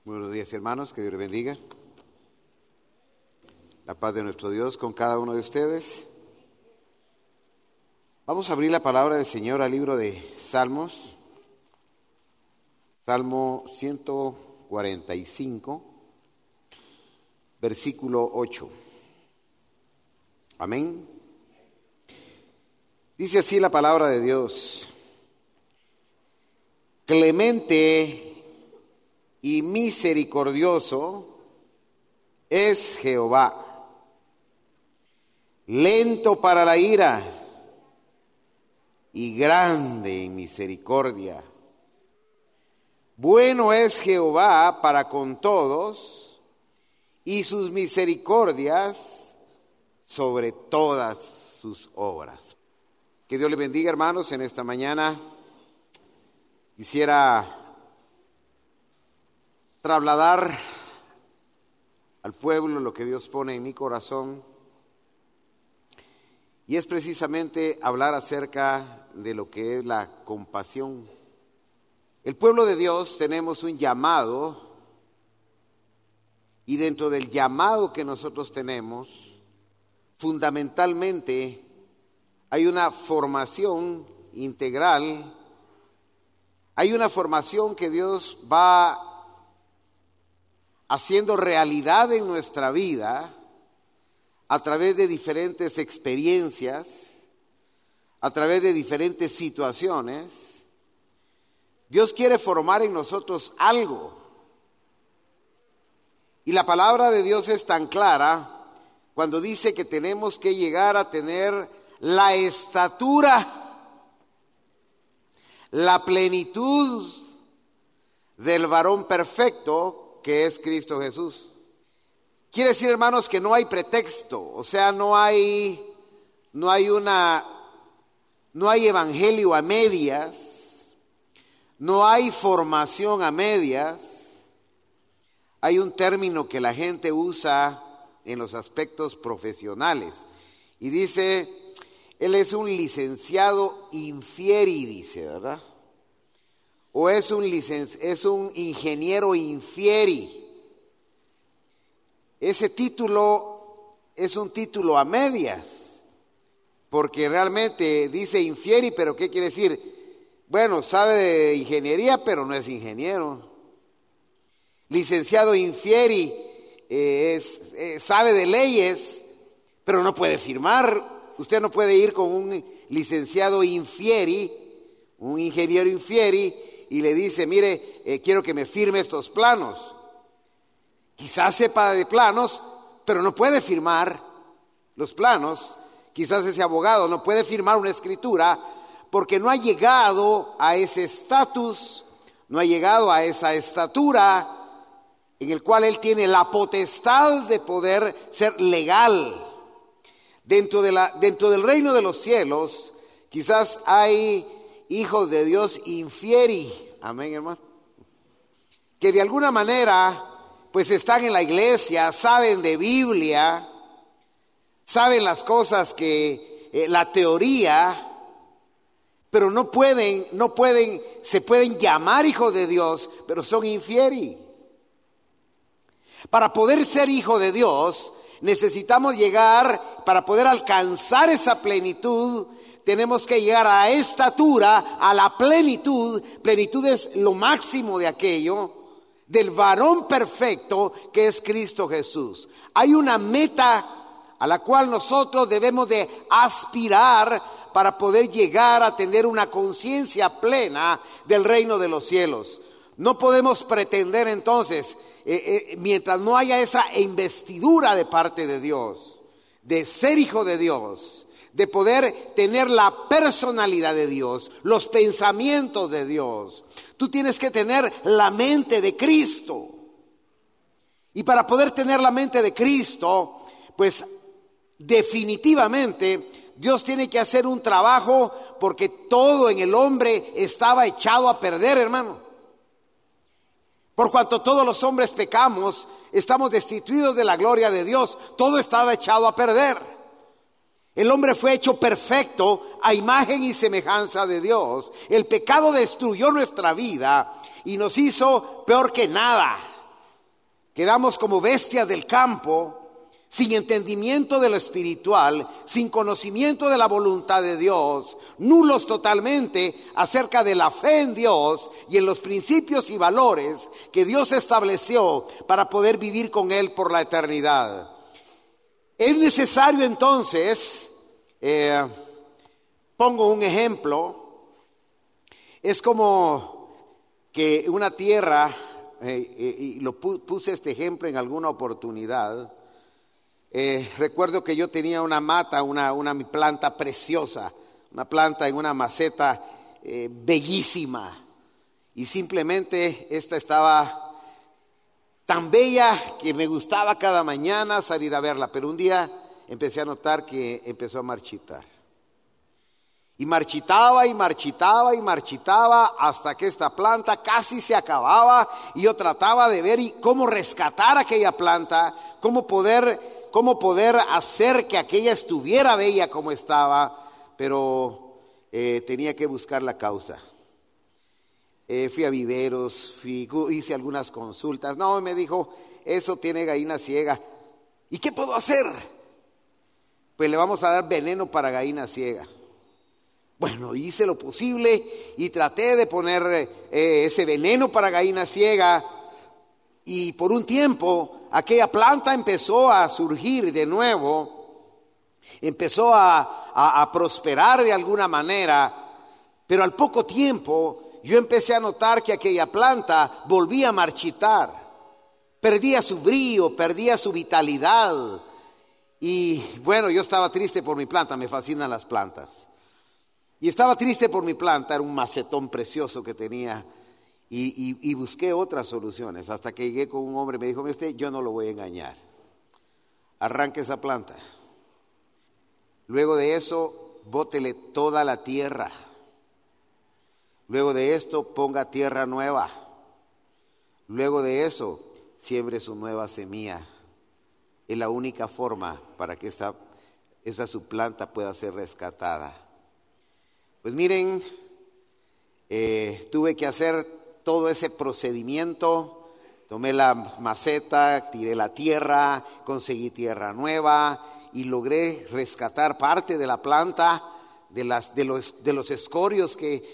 Buenos días, hermanos, que Dios les bendiga. La paz de nuestro Dios con cada uno de ustedes. Vamos a abrir la palabra del Señor al libro de Salmos, Salmo 145, versículo 8. Amén. Dice así la palabra de Dios: Clemente y misericordioso es Jehová, lento para la ira y grande en misericordia. Bueno es Jehová para con todos, y sus misericordias sobre todas sus obras. Que Dios les bendiga, hermanos. En esta mañana quisiera trasladar al pueblo lo que Dios pone en mi corazón, y es precisamente hablar acerca de lo que es la compasión. El pueblo de Dios tenemos un llamado, y dentro del llamado que nosotros tenemos, fundamentalmente hay una formación integral, hay una formación que Dios va haciendo realidad en nuestra vida a través de diferentes experiencias, a través de diferentes situaciones. Dios quiere formar en nosotros algo. Y la palabra de Dios es tan clara cuando dice que tenemos que llegar a tener la estatura, la plenitud del varón perfecto, que es Cristo Jesús. Quiere decir, hermanos, que no hay pretexto, o sea, no hay evangelio a medias, no hay formación a medias. Hay un término que la gente usa en los aspectos profesionales y dice, él es un licenciado infieri, dice, ¿verdad? O es un ingeniero infieri. Ese título es un título a medias, porque realmente dice infieri, pero ¿qué quiere decir? Bueno, sabe de ingeniería, pero no es ingeniero. Licenciado infieri sabe de leyes, pero no puede firmar. Usted no puede ir con un licenciado infieri, un ingeniero infieri, y le dice, mire, quiero que me firme estos planos. Quizás sepa de planos, pero no puede firmar los planos. Quizás ese abogado no puede firmar una escritura porque no ha llegado a ese estatus, no ha llegado a esa estatura en el cual él tiene la potestad de poder ser legal. Dentro del reino de los cielos, quizás hay hijos de Dios infieri, amén, hermano, que de alguna manera pues están en la iglesia, saben de Biblia, saben las cosas que la teoría, pero no pueden, se pueden llamar hijos de Dios, pero son infieri. Para poder ser hijo de Dios, necesitamos llegar, para poder alcanzar esa plenitud, tenemos que llegar a la estatura, a la plenitud. Plenitud es lo máximo de aquello, del varón perfecto que es Cristo Jesús. Hay una meta a la cual nosotros debemos de aspirar para poder llegar a tener una conciencia plena del reino de los cielos. No podemos pretender entonces, mientras no haya esa investidura de parte de Dios, de ser hijo de Dios, de poder tener la personalidad de Dios, los pensamientos de Dios. Tú tienes que tener la mente de Cristo. Y para poder tener la mente de Cristo, pues definitivamente Dios tiene que hacer un trabajo, porque todo en el hombre estaba echado a perder, hermano. Por cuanto todos los hombres pecamos, estamos destituidos de la gloria de Dios. Todo estaba echado a perder. El hombre fue hecho perfecto a imagen y semejanza de Dios. El pecado destruyó nuestra vida y nos hizo peor que nada. quedamos como bestias del campo, sin entendimiento de lo espiritual, sin conocimiento de la voluntad de Dios, nulos totalmente acerca de la fe en Dios y en los principios y valores que Dios estableció para poder vivir con Él por la eternidad. Es necesario entonces, pongo un ejemplo, es como que una tierra, y lo puse este ejemplo en alguna oportunidad. Recuerdo que yo tenía una mata, una planta preciosa, una planta en una maceta bellísima, y simplemente esta estaba tan bella que me gustaba cada mañana salir a verla, pero un día empecé a notar que empezó a marchitar. Y marchitaba y marchitaba y marchitaba hasta que esta planta casi se acababa, y yo trataba de ver cómo rescatar aquella planta, cómo poder hacer que aquella estuviera bella como estaba, pero tenía que buscar la causa. Fui a viveros, hice algunas consultas. No, me dijo, eso tiene gallina ciega. ¿Y qué puedo hacer? Pues le vamos a dar veneno para gallina ciega. Bueno, hice lo posible y traté de poner ese veneno para gallina ciega, y por un tiempo aquella planta empezó a surgir de nuevo, empezó a prosperar de alguna manera, pero al poco tiempo yo empecé a notar que aquella planta volvía a marchitar, perdía su brillo, perdía su vitalidad. Y bueno, yo estaba triste por mi planta, me fascinan las plantas. Y estaba triste por mi planta, era un macetón precioso que tenía, y busqué otras soluciones, hasta que llegué con un hombre y me dijo, mire usted, yo no lo voy a engañar, arranque esa planta. Luego de eso, bótele toda la tierra. Luego de esto, ponga tierra nueva. Luego de eso, siembre su nueva semilla. Es la única forma para que esa su planta pueda ser rescatada. Pues miren, tuve que hacer todo ese procedimiento. Tomé la maceta, tiré la tierra, conseguí tierra nueva y logré rescatar parte de la planta, de los escorios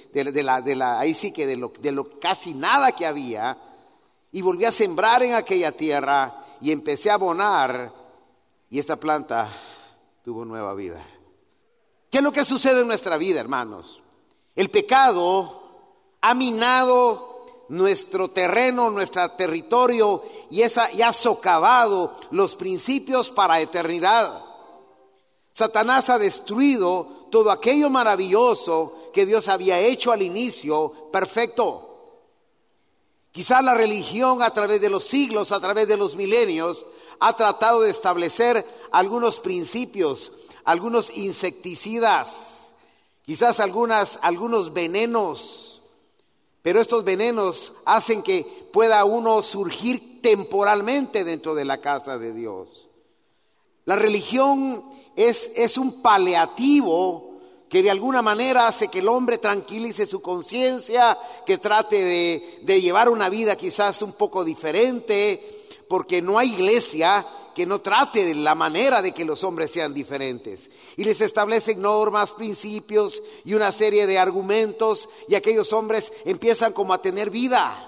de lo casi nada que había, y volví a sembrar en aquella tierra y empecé a abonar, y esta planta tuvo nueva vida. ¿Qué es lo que sucede en nuestra vida, hermanos? El pecado ha minado nuestro terreno, nuestro territorio, y ha socavado los principios para eternidad. Satanás ha destruido todo aquello maravilloso que Dios había hecho al inicio perfecto. Quizás la religión, a través de los siglos, a través de los milenios, ha tratado de establecer algunos principios, algunos insecticidas, quizás algunos venenos, pero estos venenos hacen que pueda uno surgir temporalmente dentro de la casa de Dios. La religión es un paliativo que de alguna manera hace que el hombre tranquilice su conciencia, que trate de llevar una vida quizás un poco diferente, porque no hay iglesia que no trate de la manera de que los hombres sean diferentes. Y les establecen normas, principios y una serie de argumentos, y aquellos hombres empiezan como a tener vida.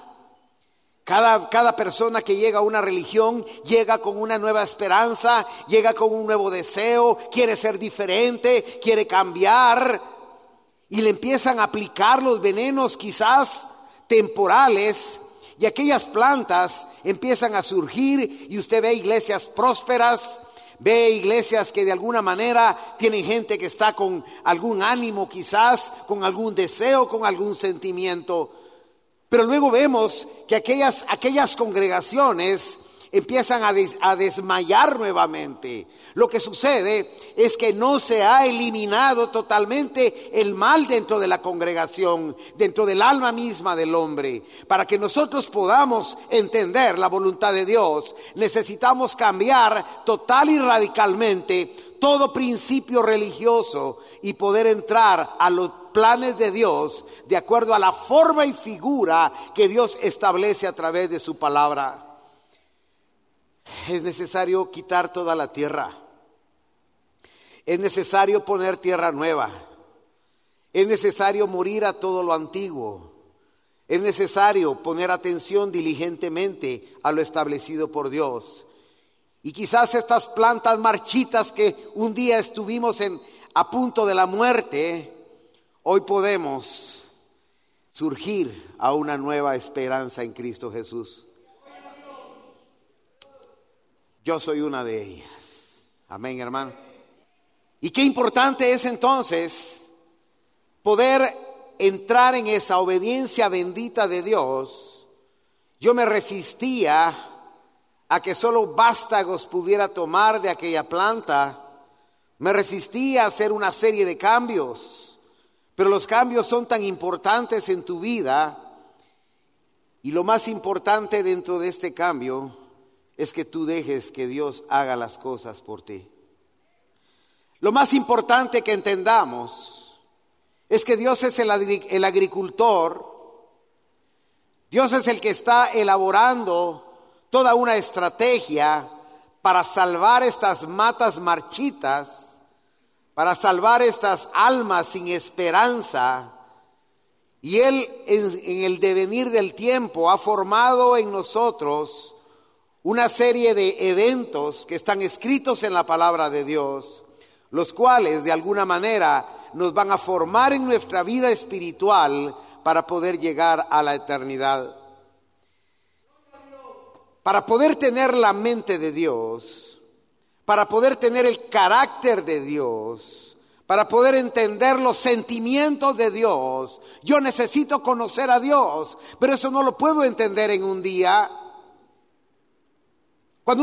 Cada persona que llega a una religión llega con una nueva esperanza, llega con un nuevo deseo, quiere ser diferente, quiere cambiar, y le empiezan a aplicar los venenos quizás temporales, y aquellas plantas empiezan a surgir, y usted ve iglesias prósperas, ve iglesias que de alguna manera tienen gente que está con algún ánimo quizás, con algún deseo, con algún sentimiento. Pero luego vemos que aquellas congregaciones empiezan a desmayar nuevamente. Lo que sucede es que no se ha eliminado totalmente el mal dentro de la congregación, dentro del alma misma del hombre. Para que nosotros podamos entender la voluntad de Dios, necesitamos cambiar total y radicalmente todo principio religioso y poder entrar a los planes de Dios de acuerdo a la forma y figura que Dios establece a través de su palabra. Es necesario quitar toda la tierra. Es necesario poner tierra nueva. Es necesario morir a todo lo antiguo. Es necesario poner atención diligentemente a lo establecido por Dios. Y quizás estas plantas marchitas que un día estuvimos a punto de la muerte, hoy podemos surgir a una nueva esperanza en Cristo Jesús. Yo soy una de ellas. Amén, hermano. Y qué importante es entonces poder entrar en esa obediencia bendita de Dios. Yo me resistía a que solo vástagos pudiera tomar de aquella planta. Me resistía a hacer una serie de cambios, pero los cambios son tan importantes en tu vida, y lo más importante dentro de este cambio es que tú dejes que Dios haga las cosas por ti. Lo más importante que entendamos es que Dios es el agricultor. Dios es el que está elaborando toda una estrategia para salvar estas matas marchitas, para salvar estas almas sin esperanza. Y Él en el devenir del tiempo ha formado en nosotros una serie de eventos que están escritos en la palabra de Dios, los cuales de alguna manera nos van a formar en nuestra vida espiritual para poder llegar a la eternidad. Para poder tener la mente de Dios, para poder tener el carácter de Dios, para poder entender los sentimientos de Dios, yo necesito conocer a Dios, pero eso no lo puedo entender en un día. Cuando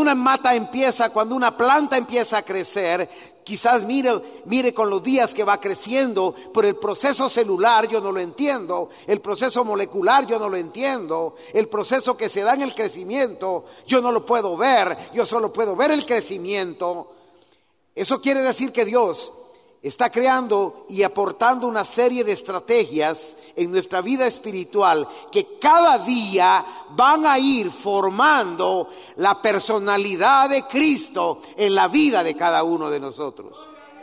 una planta empieza a crecer, quizás mire con los días que va creciendo, pero el proceso celular yo no lo entiendo, el proceso molecular yo no lo entiendo, el proceso que se da en el crecimiento yo no lo puedo ver, yo solo puedo ver el crecimiento. Eso quiere decir que Dios está creando y aportando una serie de estrategias en nuestra vida espiritual que cada día van a ir formando la personalidad de Cristo en la vida de cada uno de nosotros.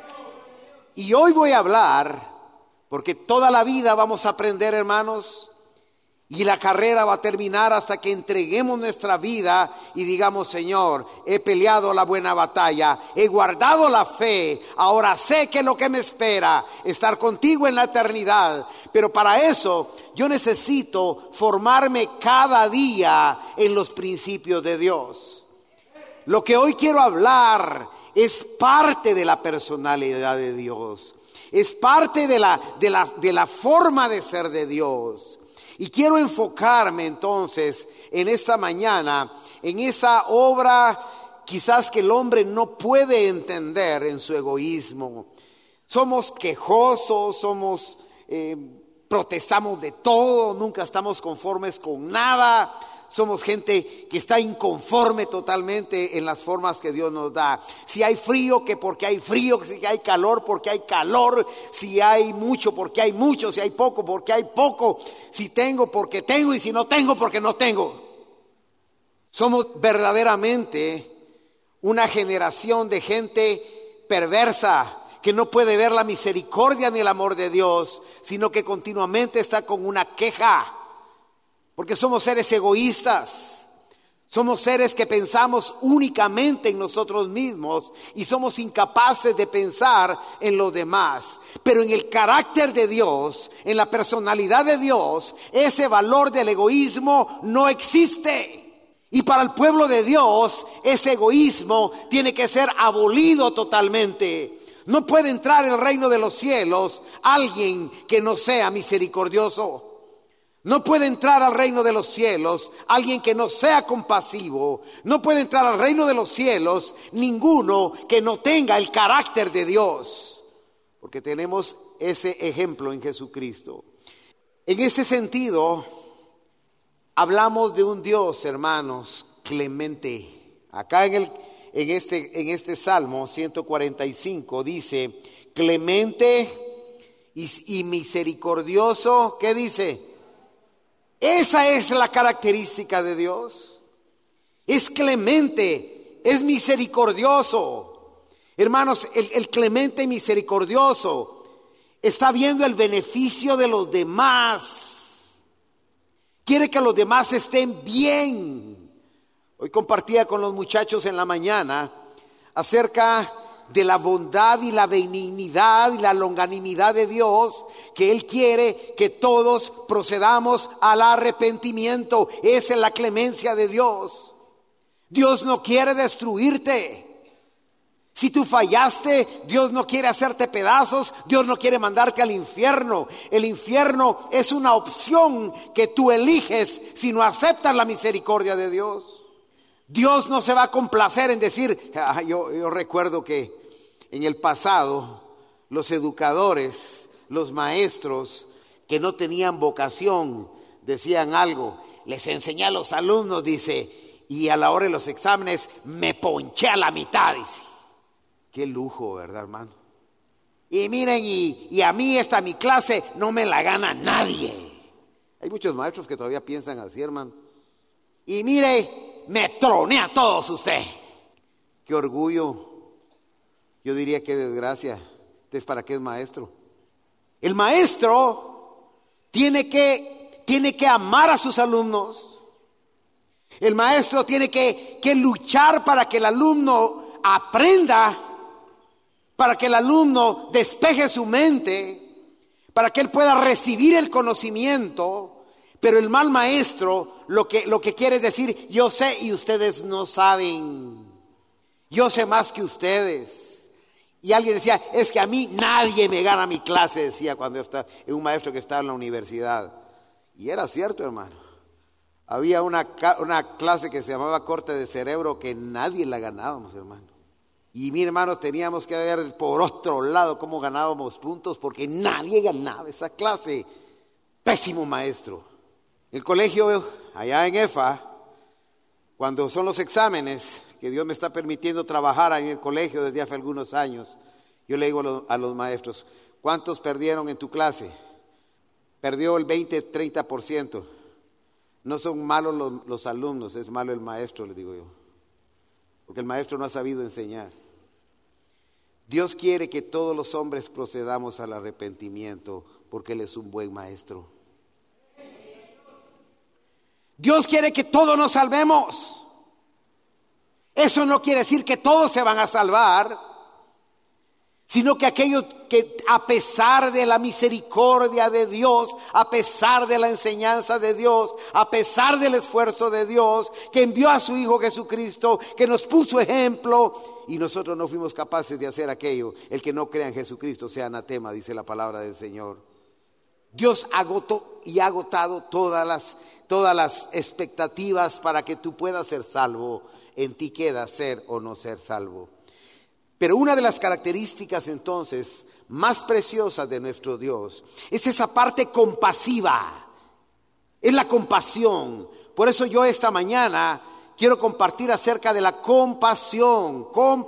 Y hoy voy a hablar, porque toda la vida vamos a aprender, hermanos, y la carrera va a terminar hasta que entreguemos nuestra vida y digamos: Señor, he peleado la buena batalla, he guardado la fe, ahora sé que lo que me espera, estar contigo en la eternidad. Pero para eso yo necesito formarme cada día en los principios de Dios. Lo que hoy quiero hablar es parte de la personalidad de Dios, es parte de la forma de ser de Dios. Y quiero enfocarme entonces en esta mañana en esa obra quizás que el hombre no puede entender en su egoísmo. Somos quejosos, protestamos de todo, nunca estamos conformes con nada. Somos gente que está inconforme totalmente en las formas que Dios nos da. Si hay frío, que porque hay frío; si hay calor, porque hay calor; si hay mucho, porque hay mucho; si hay poco, porque hay poco; si tengo, porque tengo; y si no tengo, porque no tengo. Somos verdaderamente una generación de gente perversa, que no puede ver la misericordia ni el amor de Dios, sino que continuamente está con una queja. Porque somos seres egoístas, somos seres que pensamos únicamente en nosotros mismos y somos incapaces de pensar en los demás. Pero en el carácter de Dios, en la personalidad de Dios, ese valor del egoísmo no existe. Y para el pueblo de Dios, ese egoísmo tiene que ser abolido totalmente. No puede entrar en el reino de los cielos alguien que no sea misericordioso. No puede entrar al reino de los cielos alguien que no sea compasivo. No puede entrar al reino de los cielos ninguno que no tenga el carácter de Dios. Porque tenemos ese ejemplo en Jesucristo. En ese sentido, hablamos de un Dios, hermanos, clemente. Acá en este Salmo 145 dice: clemente y misericordioso. ¿Qué dice? Esa es la característica de Dios. es clemente, es misericordioso. Hermanos, el clemente y misericordioso está viendo el beneficio de los demás. Quiere que los demás estén bien. Hoy compartía con los muchachos en la mañana acerca de la bondad y la benignidad y la longanimidad de Dios, que Él quiere que todos procedamos al arrepentimiento. Esa es la clemencia de Dios. Dios no quiere destruirte. Si tú fallaste, Dios no quiere hacerte pedazos, Dios no quiere mandarte al infierno. El infierno es una opción que tú eliges si no aceptas la misericordia de Dios. Dios no se va a complacer en decir, yo recuerdo que en el pasado los educadores, los maestros que no tenían vocación decían algo, les enseñé a los alumnos, dice, y a la hora de los exámenes me ponché a la mitad, dice. Qué lujo, ¿verdad, hermano? Y miren, y a mí mi clase no me la gana nadie. Hay muchos maestros que todavía piensan así, hermano. Y mire, me troné a todos usted. Qué orgullo. Yo diría qué desgracia. Entonces, ¿para qué es maestro? El maestro tiene que amar a sus alumnos. El maestro tiene que luchar para que el alumno aprenda, para que el alumno despeje su mente, para que él pueda recibir el conocimiento. Pero el mal maestro lo que quiere decir, yo sé y ustedes no saben. Yo sé más que ustedes. Y alguien decía, es que a mí nadie me gana mi clase, decía cuando estaba un maestro que estaba en la universidad. Y era cierto, hermano. Había una clase que se llamaba corte de cerebro que nadie la ganábamos, hermano. Y mi hermano, teníamos que ver por otro lado cómo ganábamos puntos porque nadie ganaba esa clase. Pésimo maestro. El colegio allá en EFA, cuando son los exámenes, que Dios me está permitiendo trabajar en el colegio desde hace algunos años, yo le digo a los maestros, ¿cuántos perdieron en tu clase? Perdió el 20-30%. No son malos los alumnos, es malo el maestro, le digo yo. Porque el maestro no ha sabido enseñar. Dios quiere que todos los hombres procedamos al arrepentimiento porque Él es un buen maestro. Dios quiere que todos nos salvemos. Eso no quiere decir que todos se van a salvar, sino que aquellos que a pesar de la misericordia de Dios, a pesar de la enseñanza de Dios, a pesar del esfuerzo de Dios, que envió a su Hijo Jesucristo, que nos puso ejemplo, y nosotros no fuimos capaces de hacer aquello. El que no crea en Jesucristo sea anatema, dice la palabra del Señor. Dios agotó y ha agotado todas las expectativas para que tú puedas ser salvo. En ti queda ser o no ser salvo. Pero una de las características entonces más preciosas de nuestro Dios es esa parte compasiva, es la compasión. Por eso yo esta mañana quiero compartir acerca de la compasión.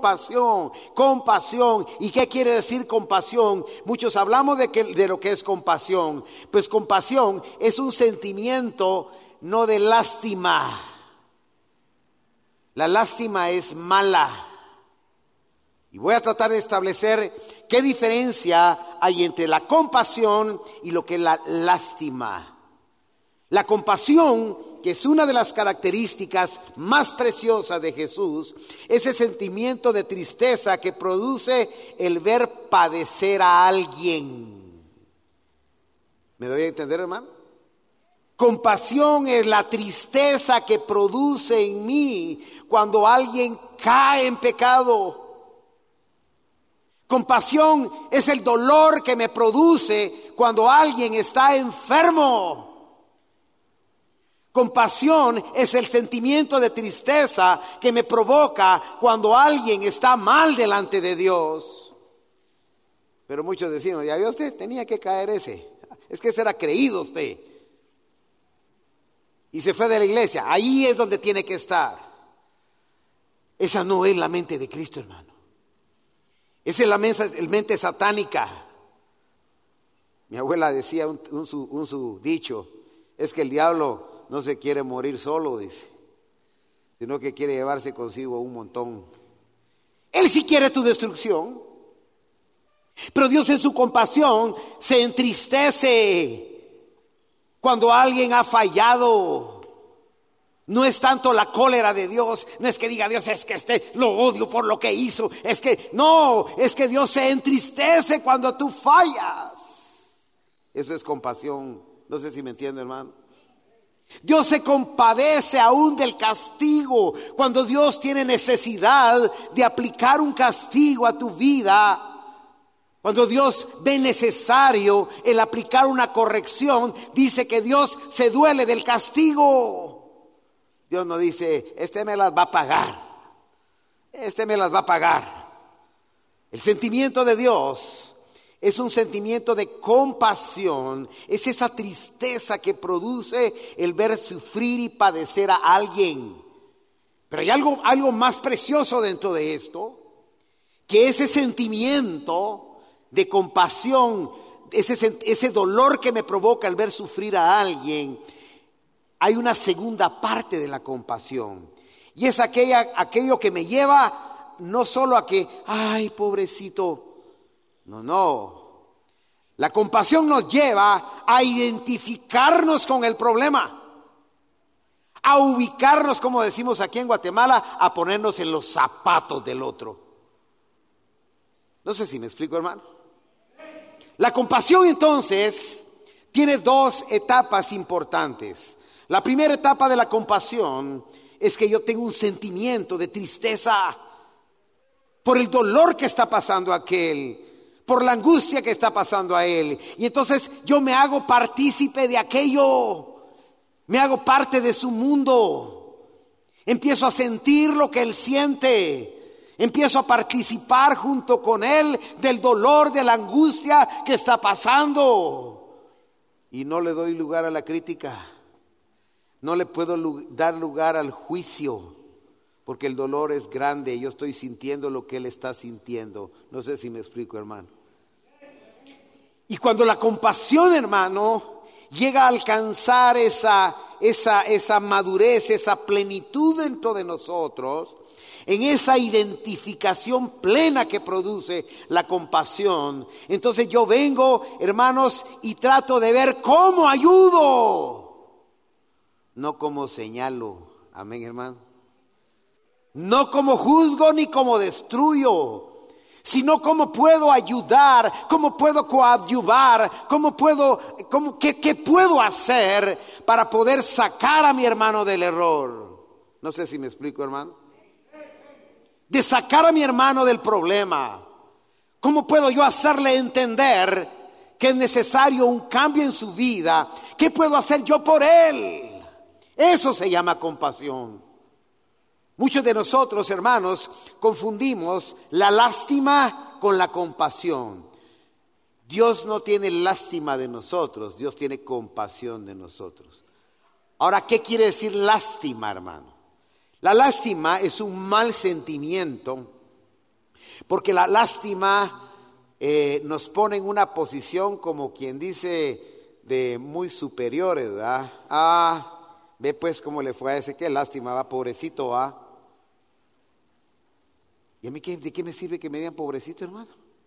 ¿Y qué quiere decir compasión? Muchos hablamos de lo que es compasión. Pues compasión es un sentimiento no de lástima. La lástima es mala. Y voy a tratar de establecer qué diferencia hay entre la compasión y lo que es la lástima. La compasión, que es una de las características más preciosas de Jesús, ese sentimiento de tristeza que produce el ver padecer a alguien. ¿Me doy a entender, hermano? Compasión es la tristeza que produce en mí cuando alguien cae en pecado. Compasión es el dolor que me produce cuando alguien está enfermo. Compasión es el sentimiento de tristeza que me provoca cuando alguien está mal delante de Dios. Pero muchos decimos, ya vio usted, tenía que caer ese. Es que ese era creído usted. Y se fue de la iglesia. Ahí es donde tiene que estar. Esa no es la mente de Cristo, hermano. Esa es la mente satánica. Mi abuela decía su dicho, es que el diablo no se quiere morir solo, dice. sino que quiere llevarse consigo un montón. Él sí quiere tu destrucción, pero Dios en su compasión se entristece cuando alguien ha fallado. No es tanto la cólera de Dios, no es que diga Dios, es que lo odio por lo que hizo, es que Dios se entristece cuando tú fallas. Eso es compasión. No sé si me entiende, hermano. Dios se compadece aún del castigo. Cuando Dios tiene necesidad de aplicar un castigo a tu vida, cuando Dios ve necesario el aplicar una corrección, dice que Dios se duele del castigo. Dios no dice, me las va a pagar, me las va a pagar. El sentimiento de Dios es un sentimiento de compasión, es esa tristeza que produce el ver sufrir y padecer a alguien. Pero hay algo más precioso dentro de esto, que ese sentimiento de compasión, ese dolor que me provoca el ver sufrir a alguien, hay una segunda parte de la compasión. Y es aquello que me lleva no solo a que, ay, pobrecito. No. La compasión nos lleva a identificarnos con el problema, a ubicarnos, como decimos aquí en Guatemala, a ponernos en los zapatos del otro. No sé si me explico, hermano. La compasión entonces tiene dos etapas importantes. La primera etapa de la compasión es que yo tengo un sentimiento de tristeza por el dolor que está pasando a aquel, por la angustia que está pasando a él. Y entonces yo me hago partícipe de aquello, me hago parte de su mundo. Empiezo a sentir lo que él siente, empiezo a participar junto con él del dolor, de la angustia que está pasando. Y no le doy lugar a la crítica. No le puedo dar lugar al juicio, porque el dolor es grande. Yo estoy sintiendo lo que él está sintiendo. No sé si me explico, hermano. Y cuando la compasión, hermano, llega a alcanzar esa madurez, esa plenitud dentro de nosotros, en esa identificación plena que produce la compasión, entonces yo vengo, hermanos, y trato de ver cómo ayudo. No como señalo, amén, hermano. No como juzgo ni como destruyo, sino cómo puedo ayudar, cómo puedo coadyuvar, qué puedo hacer para poder sacar a mi hermano del error. No sé si me explico, hermano. De sacar a mi hermano del problema. ¿Cómo puedo yo hacerle entender que es necesario un cambio en su vida? ¿Qué puedo hacer yo por él? Eso se llama compasión. Muchos de nosotros, hermanos, confundimos la lástima con la compasión. Dios no tiene lástima de nosotros, Dios tiene compasión de nosotros. Ahora, ¿qué quiere decir lástima, hermano? La lástima es un mal sentimiento, porque la lástima nos pone en una posición, como quien dice, de muy superiores, ¿verdad? Ve pues cómo le fue a ese, qué lástima, va, pobrecito, va. ¿Y a mí de qué me sirve que me digan pobrecito, hermano?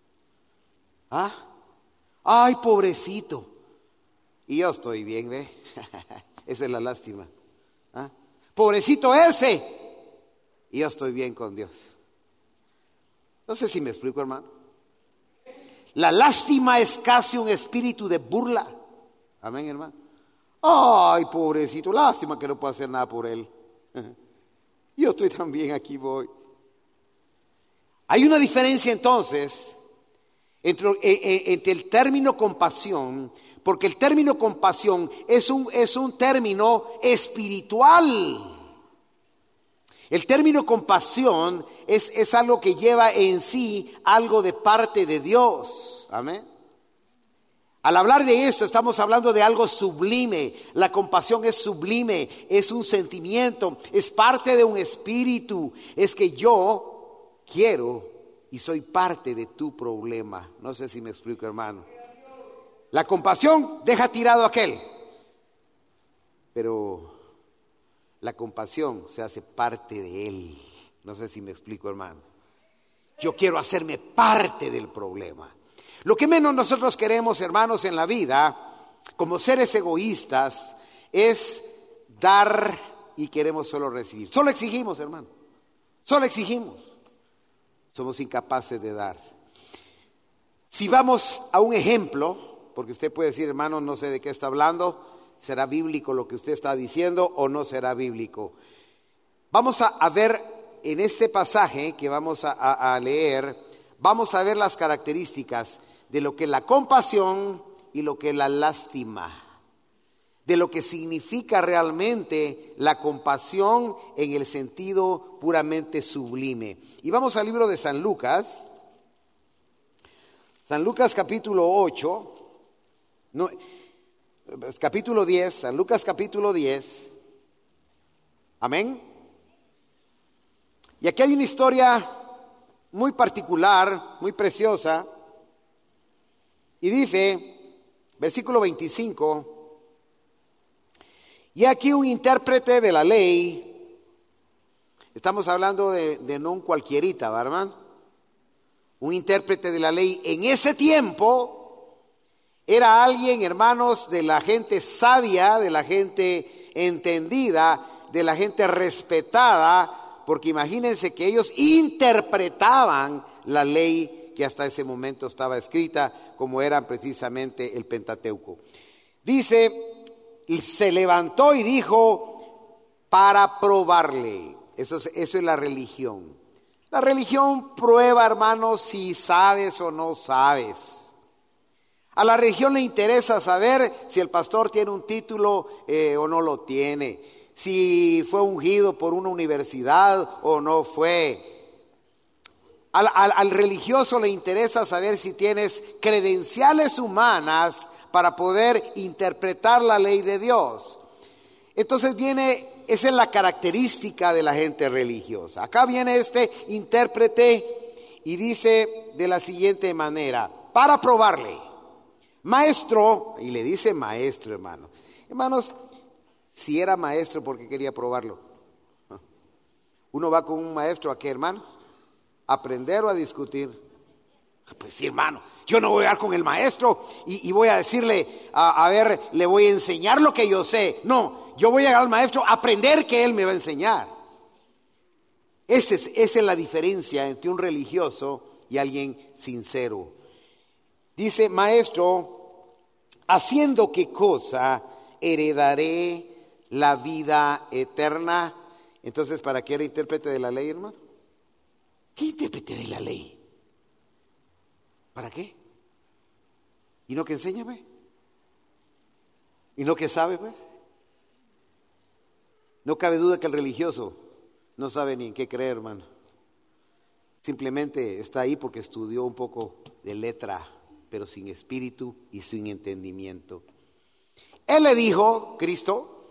Ay, pobrecito. Y yo estoy bien, ve. Esa es la lástima. Pobrecito ese. Y yo estoy bien con Dios. No sé si me explico, hermano. La lástima es casi un espíritu de burla. Amén, hermano. Ay, pobrecito, lástima que no puedo hacer nada por él. Yo estoy también, aquí voy. Hay una diferencia entonces entre el término compasión, porque el término compasión es un término espiritual. El término compasión es algo que lleva en sí algo de parte de Dios. Amén. Al hablar de esto estamos hablando de algo sublime. La compasión es sublime, es un sentimiento, es parte de un espíritu. Es que yo quiero y soy parte de tu problema. No sé si me explico, hermano. La compasión deja tirado a aquel, pero la compasión se hace parte de Él. No sé si me explico, hermano. Yo quiero hacerme parte del problema. Lo que menos nosotros queremos, hermanos, en la vida, como seres egoístas, es dar y queremos solo recibir. Solo exigimos, hermano. Solo exigimos. Somos incapaces de dar. Si vamos a un ejemplo, porque usted puede decir, hermano, no sé de qué está hablando, ¿será bíblico lo que usted está diciendo o no será bíblico? Vamos a ver en este pasaje que vamos a leer, vamos a ver las características de lo que es la compasión y lo que es la lástima. De lo que significa realmente la compasión en el sentido puramente sublime. Y vamos al libro de San Lucas capítulo 8, no, capítulo 10, San Lucas capítulo 10, amén. Y aquí hay una historia muy particular, muy preciosa, y dice, versículo 25, y aquí un intérprete de la ley, estamos hablando de no un cualquierita, ¿verdad, hermano? Un intérprete de la ley en ese tiempo era alguien, hermanos, de la gente sabia, de la gente entendida, de la gente respetada, porque imagínense que ellos interpretaban la ley que hasta ese momento estaba escrita, como eran precisamente el Pentateuco. Dice, se levantó y dijo, para probarle. Eso es la religión. La religión prueba, hermanos, si sabes o no sabes. A la religión le interesa saber si el pastor tiene un título o no lo tiene, si fue ungido por una universidad o no fue. Al religioso le interesa saber si tienes credenciales humanas para poder interpretar la ley de Dios. Entonces esa es la característica de la gente religiosa. Acá viene este intérprete y dice de la siguiente manera, para probarle, maestro, y le dice maestro, hermano. Hermanos, si era maestro, ¿por qué quería probarlo? Uno va con un maestro, ¿a qué, hermano? ¿A aprender o a discutir? Pues sí, hermano, yo no voy a ir con el maestro y voy a decirle, a ver, le voy a enseñar lo que yo sé. No, yo voy a llegar al maestro a aprender que él me va a enseñar. Esa es la diferencia entre un religioso y alguien sincero. Dice, maestro, ¿haciendo qué cosa heredaré la vida eterna? Entonces, ¿para qué era intérprete de la ley, hermano? ¿Qué intérprete de la ley? ¿Para qué? ¿Y no que enseña, pues? ¿Y no que sabe, pues? No cabe duda que el religioso no sabe ni en qué creer, hermano. Simplemente está ahí porque estudió un poco de letra, pero sin espíritu y sin entendimiento. Él le dijo, Cristo,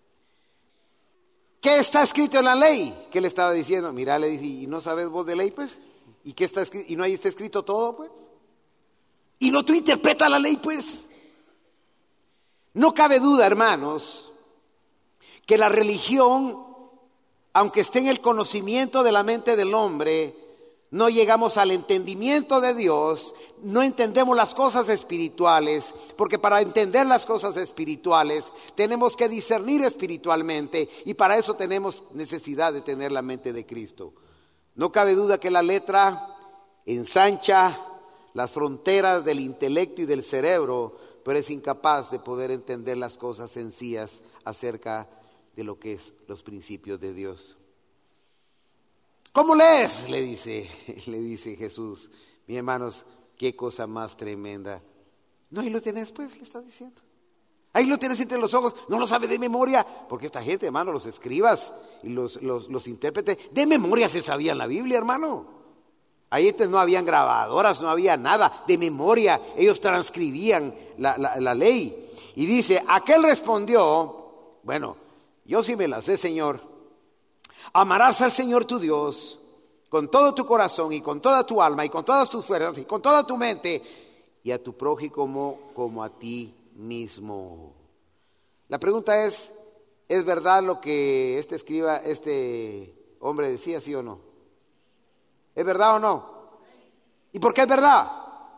¿qué está escrito en la ley? ¿Qué le estaba diciendo? Mira, le dice, ¿y no sabes vos de ley, pues? ¿Y qué está escrito? ¿Y no ahí está escrito todo, pues? ¿Y no tú interpretas la ley, pues? No cabe duda, hermanos, que la religión, aunque esté en el conocimiento de la mente del hombre, no llegamos al entendimiento de Dios, no entendemos las cosas espirituales, porque para entender las cosas espirituales tenemos que discernir espiritualmente y para eso tenemos necesidad de tener la mente de Cristo. No cabe duda que la letra ensancha las fronteras del intelecto y del cerebro, pero es incapaz de poder entender las cosas sencillas acerca de lo que es los principios de Dios. ¿Cómo lees? Le dice Jesús. Mis hermanos, qué cosa más tremenda. No, ahí lo tenés, pues, le está diciendo. Ahí lo tienes entre los ojos, no lo sabes de memoria, porque esta gente, hermano, los escribas y los intérpretes, de memoria se sabían la Biblia, hermano. Ahí no habían grabadoras, no había nada, de memoria, ellos transcribían la ley. Y dice, aquel respondió, bueno, yo sí me la sé, Señor. Amarás al Señor tu Dios con todo tu corazón y con toda tu alma y con todas tus fuerzas y con toda tu mente y a tu prójimo como a ti mismo. La pregunta es, ¿Es verdad lo que este hombre decía, sí o no? ¿Es verdad o no? ¿Y por qué es verdad?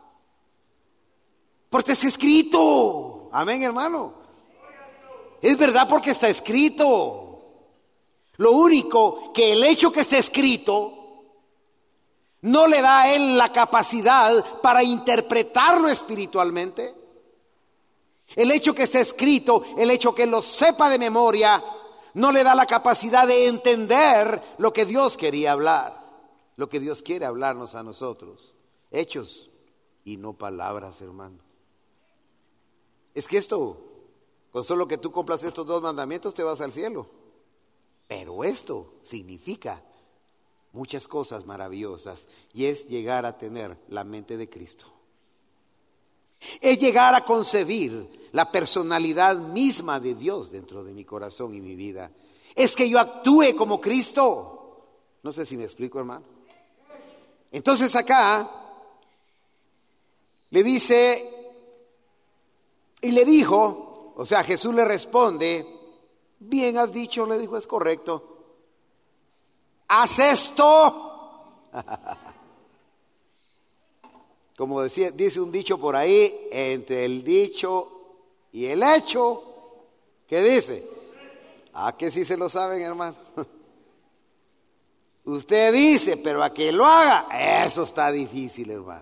Porque está escrito. Amén, hermano. Es verdad porque está escrito. Lo único que el hecho que está escrito no le da a él la capacidad para interpretarlo espiritualmente. El hecho que está escrito, el hecho que lo sepa de memoria, no le da la capacidad de entender lo que Dios quería hablar, lo que Dios quiere hablarnos a nosotros. Hechos y no palabras, hermano. Es que esto, con solo que tú cumplas estos 2 mandamientos te vas al cielo. Pero esto significa muchas cosas maravillosas y es llegar a tener la mente de Cristo. Es llegar a concebir la personalidad misma de Dios dentro de mi corazón y mi vida. Es que yo actúe como Cristo. No sé si me explico, hermano. Entonces acá le dice y le dijo, o sea, Jesús le responde, bien has dicho, le dijo, es correcto. Haz esto. Como dice un dicho por ahí, entre el dicho y el hecho, ¿qué dice? Ah, que sí se lo saben, hermano. Usted dice, pero a que lo haga, eso está difícil, hermano.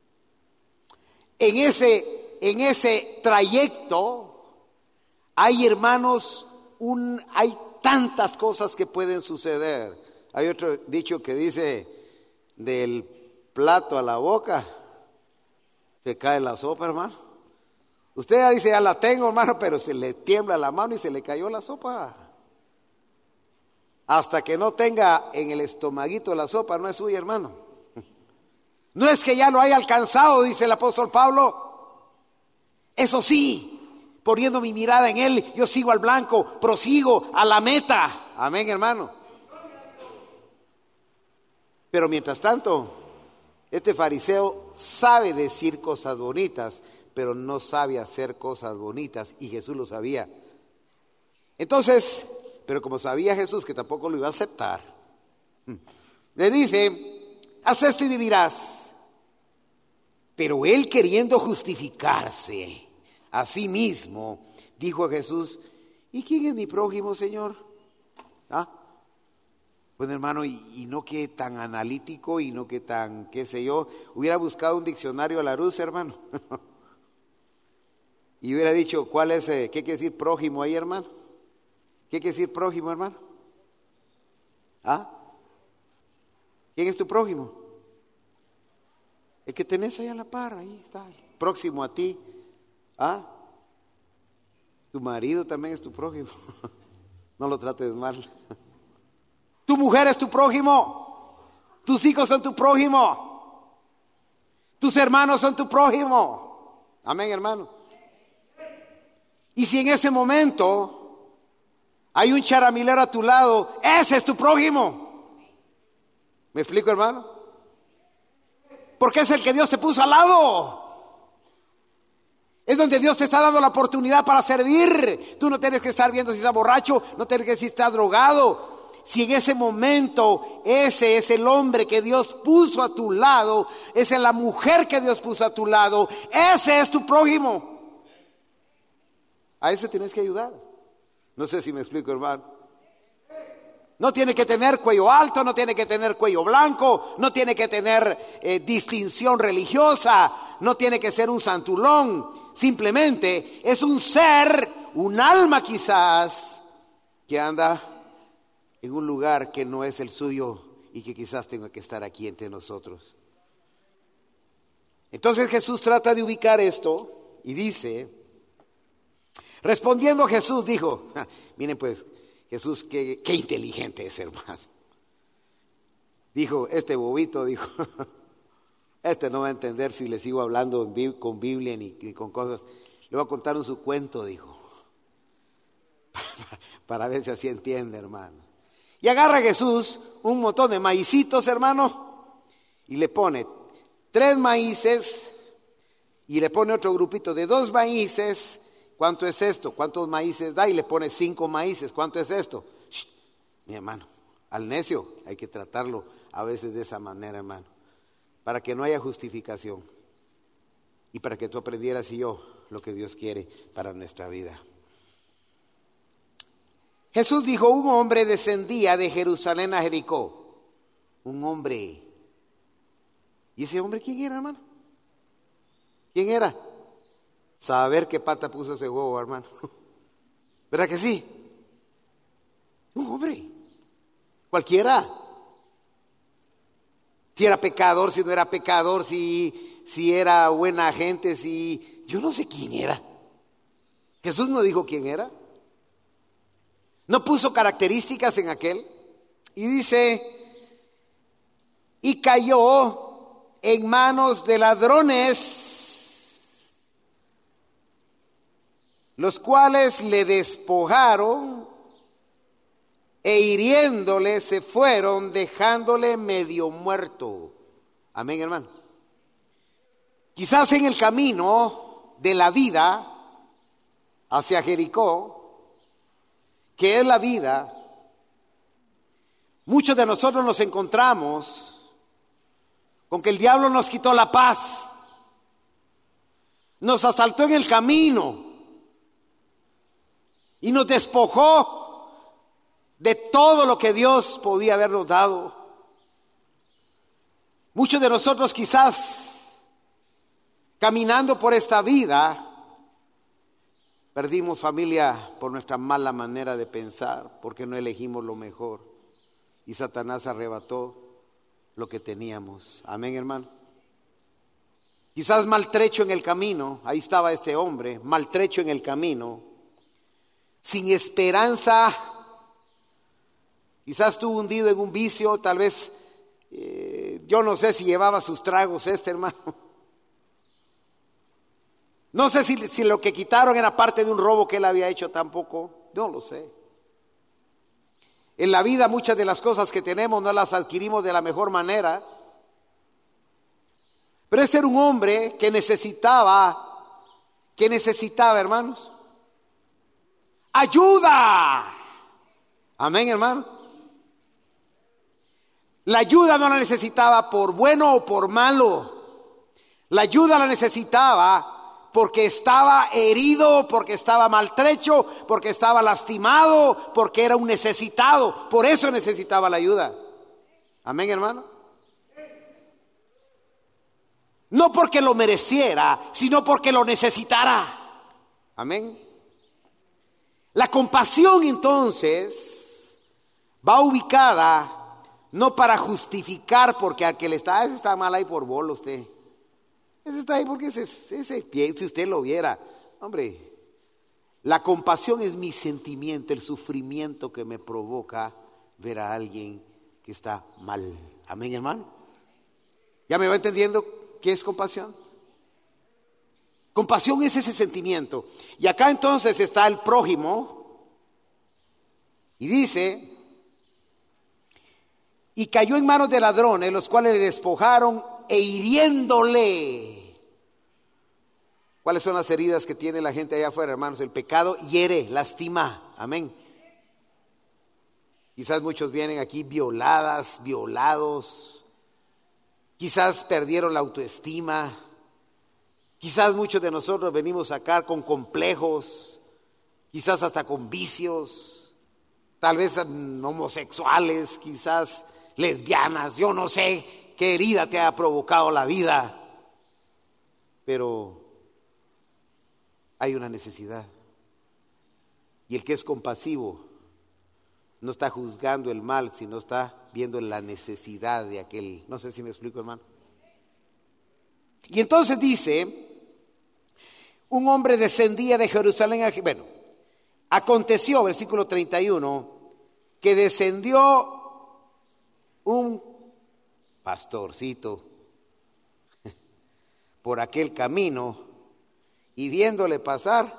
En ese trayecto hay, hermanos, hay tantas cosas que pueden suceder. Hay otro dicho que dice, del plato a la boca se cae la sopa, hermano. Usted ya dice, ya la tengo, hermano, pero se le tiembla la mano y se le cayó la sopa. Hasta que no tenga en el estomaguito la sopa, no es suya, hermano. No es que ya lo haya alcanzado, dice el apóstol Pablo. Eso sí, poniendo mi mirada en él, yo sigo al blanco, prosigo a la meta. Amén, hermano. Pero mientras tanto, este fariseo sabe decir cosas bonitas, pero no sabe hacer cosas bonitas, y Jesús lo sabía. Entonces, pero como sabía Jesús que tampoco lo iba a aceptar, le dice, haz esto y vivirás. Pero él, queriendo justificarse a sí mismo, dijo a Jesús, ¿y quién es mi prójimo, Señor? Bueno, hermano, y no que tan analítico y no que tan, qué sé yo, hubiera buscado un diccionario a la luz, hermano. Y hubiera dicho, ¿cuál es, qué quiere decir prójimo ahí, hermano? ¿Qué quiere decir prójimo, hermano? ¿Quién es tu prójimo? El que tenés ahí a la par, ahí está, próximo a ti. Tu marido también es tu prójimo. No lo trates mal. Tu mujer es tu prójimo. Tus hijos son tu prójimo. Tus hermanos son tu prójimo. Amén, hermano. Y si en ese momento hay un charamilero a tu lado, ese es tu prójimo. ¿Me explico, hermano? Porque es el que Dios te puso al lado. Es donde Dios te está dando la oportunidad para servir. Tú no tienes que estar viendo si está borracho, no tienes que ver si está drogado. Si en ese momento ese es el hombre que Dios puso a tu lado, esa es la mujer que Dios puso a tu lado, ese es tu prójimo. A ese tienes que ayudar. No sé si me explico, hermano. No tiene que tener cuello alto, no tiene que tener cuello blanco, no tiene que tener distinción religiosa, no tiene que ser un santulón. Simplemente es un ser, un alma quizás, que anda en un lugar que no es el suyo y que quizás tenga que estar aquí entre nosotros. Entonces Jesús trata de ubicar esto y dice, respondiendo Jesús dijo, miren pues, Jesús qué inteligente es, hermano. Dijo, este bobito, dijo, este no va a entender si le sigo hablando con Biblia ni con cosas. Le voy a contar un su cuento, dijo, para ver si así entiende, hermano. Y agarra a Jesús un montón de maicitos, hermano, y le pone 3 maíces, y le pone otro grupito de 2 maíces, ¿cuánto es esto? ¿Cuántos maíces da? Y le pone 5 maíces. ¿Cuánto es esto? Shh, mi hermano, al necio hay que tratarlo a veces de esa manera, hermano, para que no haya justificación y para que tú aprendieras y yo lo que Dios quiere para nuestra vida. Jesús dijo, un hombre descendía de Jerusalén a Jericó. Un hombre. ¿Y ese hombre quién era, hermano? ¿Quién era? Saber qué pata puso ese huevo, hermano. ¿Verdad que sí? Un hombre. Cualquiera. Si era pecador, si no era pecador, si era buena gente, si... Yo no sé quién era. Jesús no dijo quién era. No puso características en aquel. Y dice, y cayó en manos de ladrones, los cuales le despojaron e hiriéndole se fueron, dejándole medio muerto. Amén, hermano. Quizás en el camino de la vida hacia Jericó, que es la vida, muchos de nosotros nos encontramos con que el diablo nos quitó la paz, nos asaltó en el camino y nos despojó de todo lo que Dios podía habernos dado. Muchos de nosotros quizás caminando por esta vida perdimos familia por nuestra mala manera de pensar, porque no elegimos lo mejor y Satanás arrebató lo que teníamos. Amén, hermano. Quizás maltrecho en el camino, ahí estaba este hombre, maltrecho en el camino, sin esperanza, quizás estuvo hundido en un vicio, tal vez, yo no sé si llevaba sus tragos hermano. No sé si lo que quitaron era parte de un robo que él había hecho tampoco, no lo sé. En la vida muchas de las cosas que tenemos no las adquirimos de la mejor manera. Pero este era un hombre que necesitaba, hermanos, ayuda. Amén, hermano. La ayuda no la necesitaba por bueno o por malo. La ayuda la necesitaba porque estaba herido, porque estaba maltrecho, porque estaba lastimado, porque era un necesitado. Por eso necesitaba la ayuda. Amén, hermano. No porque lo mereciera, sino porque lo necesitara. Amén. La compasión entonces va ubicada no para justificar, porque al que le está mal ahí por bola usted. Ese está ahí porque ese pie, si usted lo viera, hombre, la compasión es mi sentimiento, el sufrimiento que me provoca ver a alguien que está mal. Amén, hermano. ¿Ya me va entendiendo qué es compasión? Compasión es ese sentimiento. Y acá entonces está el prójimo y dice, y cayó en manos de ladrones, los cuales le despojaron e hiriéndole. ¿Cuáles son las heridas que tiene la gente allá afuera, hermanos? El pecado hiere, lastima. Amén. Quizás muchos vienen aquí violados. Quizás perdieron la autoestima. Quizás muchos de nosotros venimos acá con complejos. Quizás hasta con vicios. Tal vez homosexuales, quizás lesbianas. Yo no sé qué herida te ha provocado la vida. Pero hay una necesidad. Y el que es compasivo no está juzgando el mal, sino está viendo la necesidad de aquel. No sé si me explico, hermano. Y entonces dice, un hombre descendía de Jerusalén a... Bueno, aconteció, versículo 31, que descendió un pastorcito por aquel camino y viéndole pasar,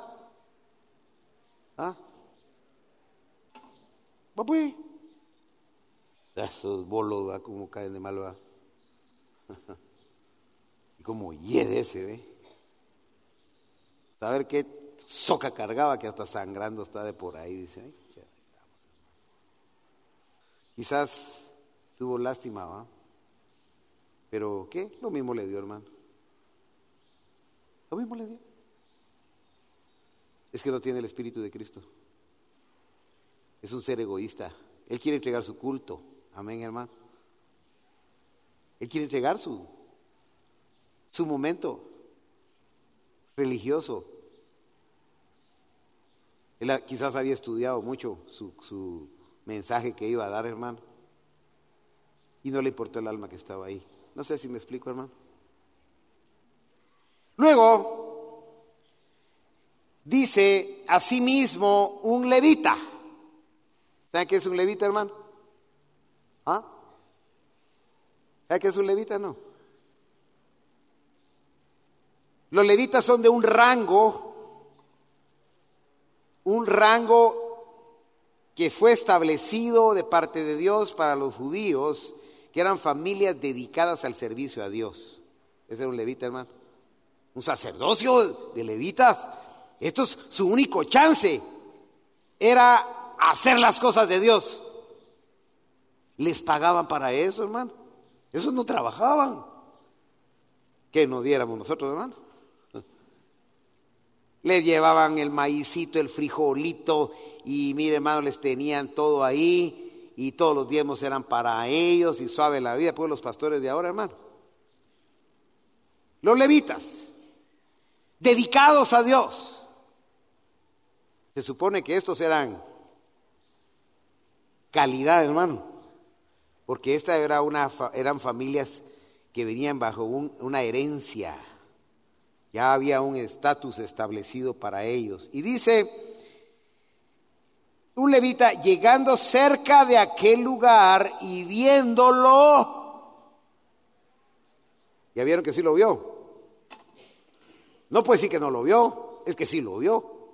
pues, esos bolos, como caen de mal, y como hiede ese, ¿ve? Saber qué soca cargaba que hasta sangrando está de por ahí. Dice, ay, pues, ahí estamos. Quizás tuvo lástima, ¿va? Pero ¿qué? Lo mismo le dio, hermano. Lo mismo le dio. Es que no tiene el Espíritu de Cristo. Es un ser egoísta. Él quiere entregar su culto. Amén, hermano. Él quiere entregar su momento religioso. Él quizás había estudiado mucho su mensaje que iba a dar, hermano. Y no le importó el alma que estaba ahí. No sé si me explico, hermano. Luego, dice asimismo un levita. ¿Saben qué es un levita, hermano? ¿Ah? ¿Saben qué es un levita? No. Los levitas son de un rango que fue establecido de parte de Dios para los judíos, que eran familias dedicadas al servicio a Dios. Ese era un levita, hermano. Un sacerdocio de levitas. Esto es su único chance. Era hacer las cosas de Dios. Les pagaban para eso, hermano. Esos no trabajaban. Que nos diéramos nosotros, hermano. Les llevaban el maicito, el frijolito, y mire, hermano, les tenían todo ahí, y todos los diezmos eran para ellos, y suave la vida, pues los pastores de ahora, hermano. Los levitas, dedicados a Dios. Se supone que estos eran calidad, hermano, porque esta eran familias que venían bajo una herencia. Ya había un estatus establecido para ellos. Y dice, un levita llegando cerca de aquel lugar y viéndolo. ¿Ya vieron que sí lo vio? No puede decir que no lo vio, es que sí lo vio.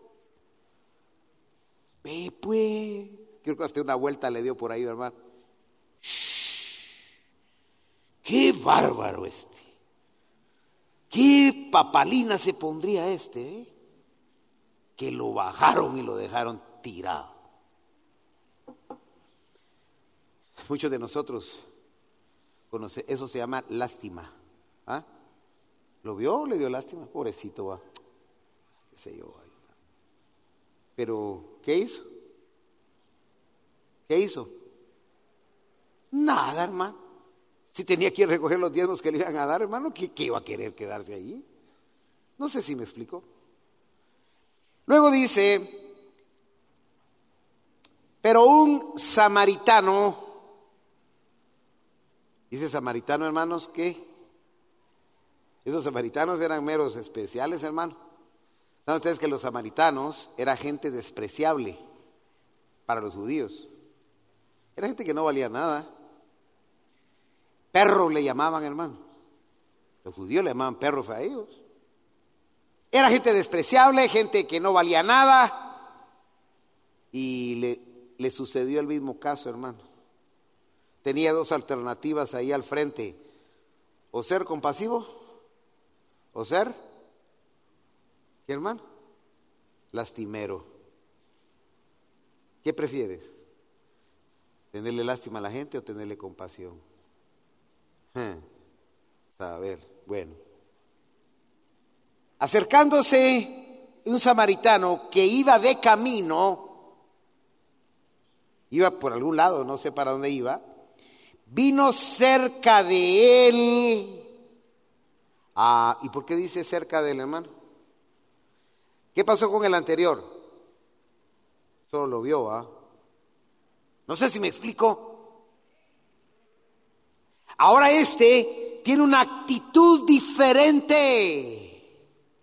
Ve pues, creo que hasta una vuelta le dio por ahí, hermano. ¡Shh! ¡Qué bárbaro este! ¿Qué papalina se pondría este? Que lo bajaron y lo dejaron tirado. Muchos de nosotros conocen, eso se llama lástima. ¿Ah? ¿Lo vio? ¿Le dio lástima? Pobrecito, va. ¿Qué sé yo? Pero, ¿qué hizo? ¿Qué hizo? Nada, hermano. Si tenía que ir a recoger los diezmos que le iban a dar, hermano, ¿qué iba a querer quedarse allí? No sé si me explico. Luego dice, pero un samaritano, dice samaritano, hermanos, ¿qué? Esos samaritanos eran meros especiales, hermano. ¿Saben ustedes que los samaritanos era gente despreciable para los judíos? Era gente que no valía nada. Perro le llamaban, hermano. Los judíos le llamaban perros a ellos. Era gente despreciable, gente que no valía nada. Y le sucedió el mismo caso, hermano. Tenía dos alternativas ahí al frente. O ser compasivo, o ser, ¿qué, hermano? Lastimero. ¿Qué prefieres? ¿Tenerle lástima a la gente o tenerle compasión? A ver, bueno. Acercándose un samaritano que iba de camino, iba por algún lado, no sé para dónde iba, vino cerca de él. ¿Y por qué dice cerca de él, hermano? ¿Qué pasó con el anterior? Solo lo vio, ¿ah? No sé si me explico. Ahora este tiene una actitud diferente.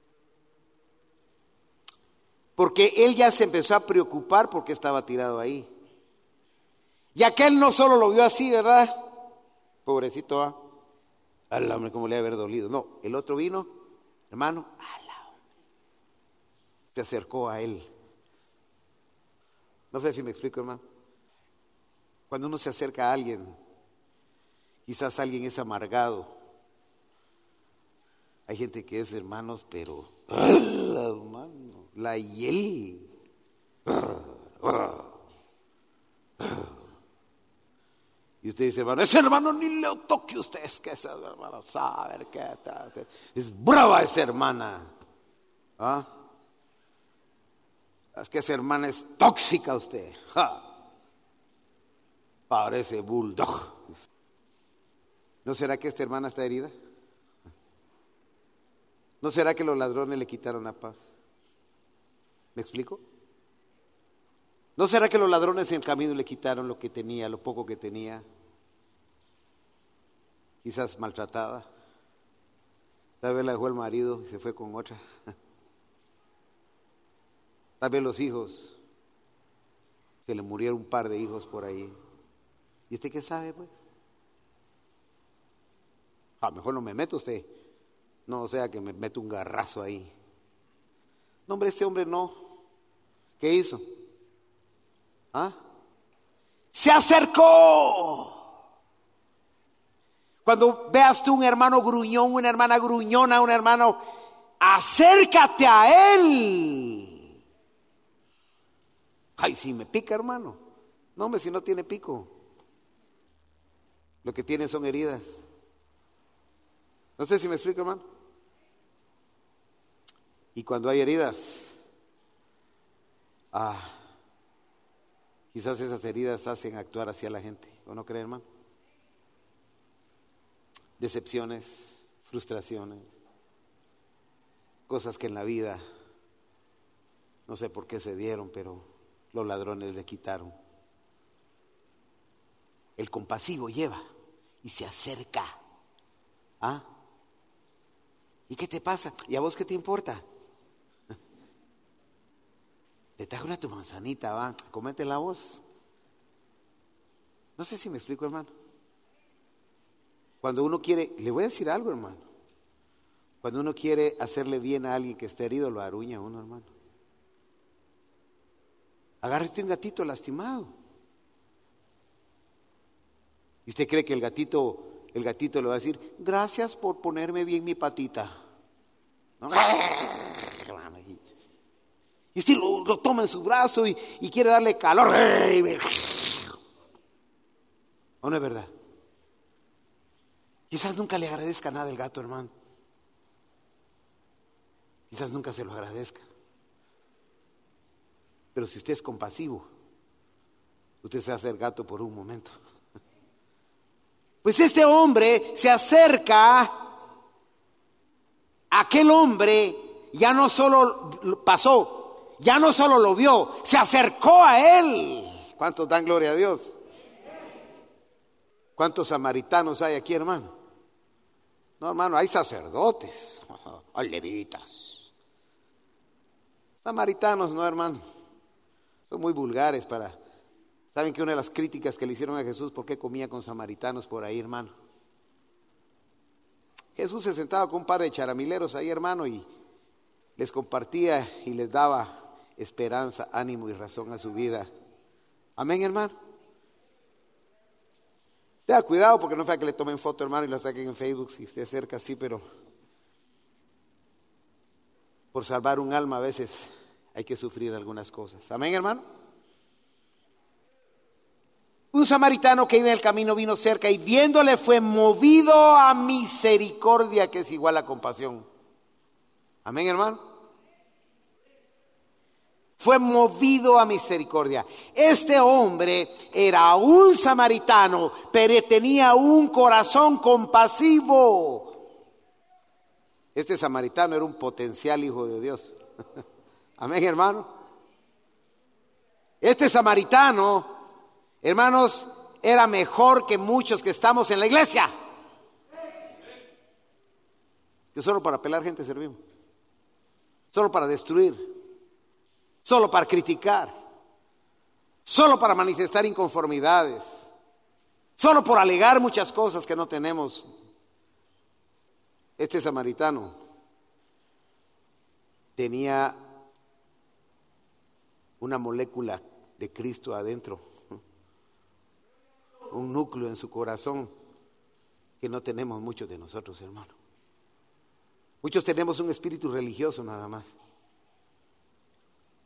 Porque él ya se empezó a preocupar porque estaba tirado ahí. Y aquel no solo lo vio así, ¿verdad? Pobrecito, ¿ah? Al hombre, cómo le ha haber dolido. No, el otro vino, hermano, se acercó a él. No sé si me explico, hermano. Cuando uno se acerca a alguien, quizás alguien es amargado. Hay gente que es hermanos, pero hermano, la hiel. Y usted dice, hermano, ese hermano ni le toque usted, es que ese hermano sabe qué está. Es brava esa hermana. ¿Ah? Es que esa hermana es tóxica usted. ¡Ja! Parece bulldog. ¿No será que esta hermana está herida? ¿No será que los ladrones le quitaron la paz? ¿Me explico? ¿No será que los ladrones en el camino le quitaron lo que tenía, lo poco que tenía? Quizás maltratada. Tal vez la dejó el marido y se fue con otra. Tal vez los hijos, se le murieron un par de hijos por ahí. ¿Y usted qué sabe, pues? Mejor no me meto usted. No sea que me meto un garrazo ahí. No, hombre, este hombre no. ¿Qué hizo? Se acercó. Cuando veas tú un hermano gruñón, una hermana gruñona, un hermano, acércate a él. Ay, si me pica, hermano. No, hombre, si no tiene pico. Lo que tiene son heridas. No sé si me explico, hermano. Y cuando hay heridas, quizás esas heridas hacen actuar hacia la gente. ¿O no cree, hermano? Decepciones, frustraciones, cosas que en la vida no sé por qué se dieron, pero los ladrones le quitaron. El compasivo lleva y se acerca. ¿Y qué te pasa? ¿Y a vos qué te importa? Te trajo una tu manzanita, va, comete la voz. No sé si me explico, hermano. Cuando uno quiere, le voy a decir algo, hermano. Cuando uno quiere hacerle bien a alguien que esté herido, lo aruña uno, hermano. Agárrate un gatito lastimado. Y usted cree que el gatito le va a decir, gracias por ponerme bien mi patita. ¿No? Y usted lo toma en su brazo y quiere darle calor. ¿O no es verdad? Quizás nunca le agradezca nada el gato, hermano. Quizás nunca se lo agradezca. Pero si usted es compasivo, usted se hace el gato por un momento. Pues este hombre se acerca a aquel hombre, ya no solo pasó, ya no solo lo vio, se acercó a él. ¿Cuántos dan gloria a Dios? ¿Cuántos samaritanos hay aquí, hermano? No, hermano, hay sacerdotes, hay levitas. Samaritanos, no, hermano. Son muy vulgares para... ¿Saben que una de las críticas que le hicieron a Jesús, por qué comía con samaritanos por ahí, hermano? Jesús se sentaba con un par de charamileros ahí, hermano, y les compartía y les daba esperanza, ánimo y razón a su vida. Amén, hermano. Tenga cuidado porque no fue que le tomen foto, hermano, y la saquen en Facebook si esté cerca, sí, pero por salvar un alma a veces hay que sufrir algunas cosas. Amén, hermano. Un samaritano que iba en el camino vino cerca y viéndole fue movido a misericordia, que es igual a compasión. Amén, hermano. Fue movido a misericordia. Este hombre era un samaritano, pero tenía un corazón compasivo. Este samaritano era un potencial hijo de Dios. Amén, hermano. Este samaritano, hermanos, era mejor que muchos que estamos en la iglesia. Que solo para pelar gente servimos. Solo para destruir. Solo para criticar. Solo para manifestar inconformidades. Solo por alegar muchas cosas que no tenemos. Este samaritano tenía una molécula de Cristo adentro. Un núcleo en su corazón que no tenemos muchos de nosotros, hermano. Muchos tenemos un espíritu religioso nada más.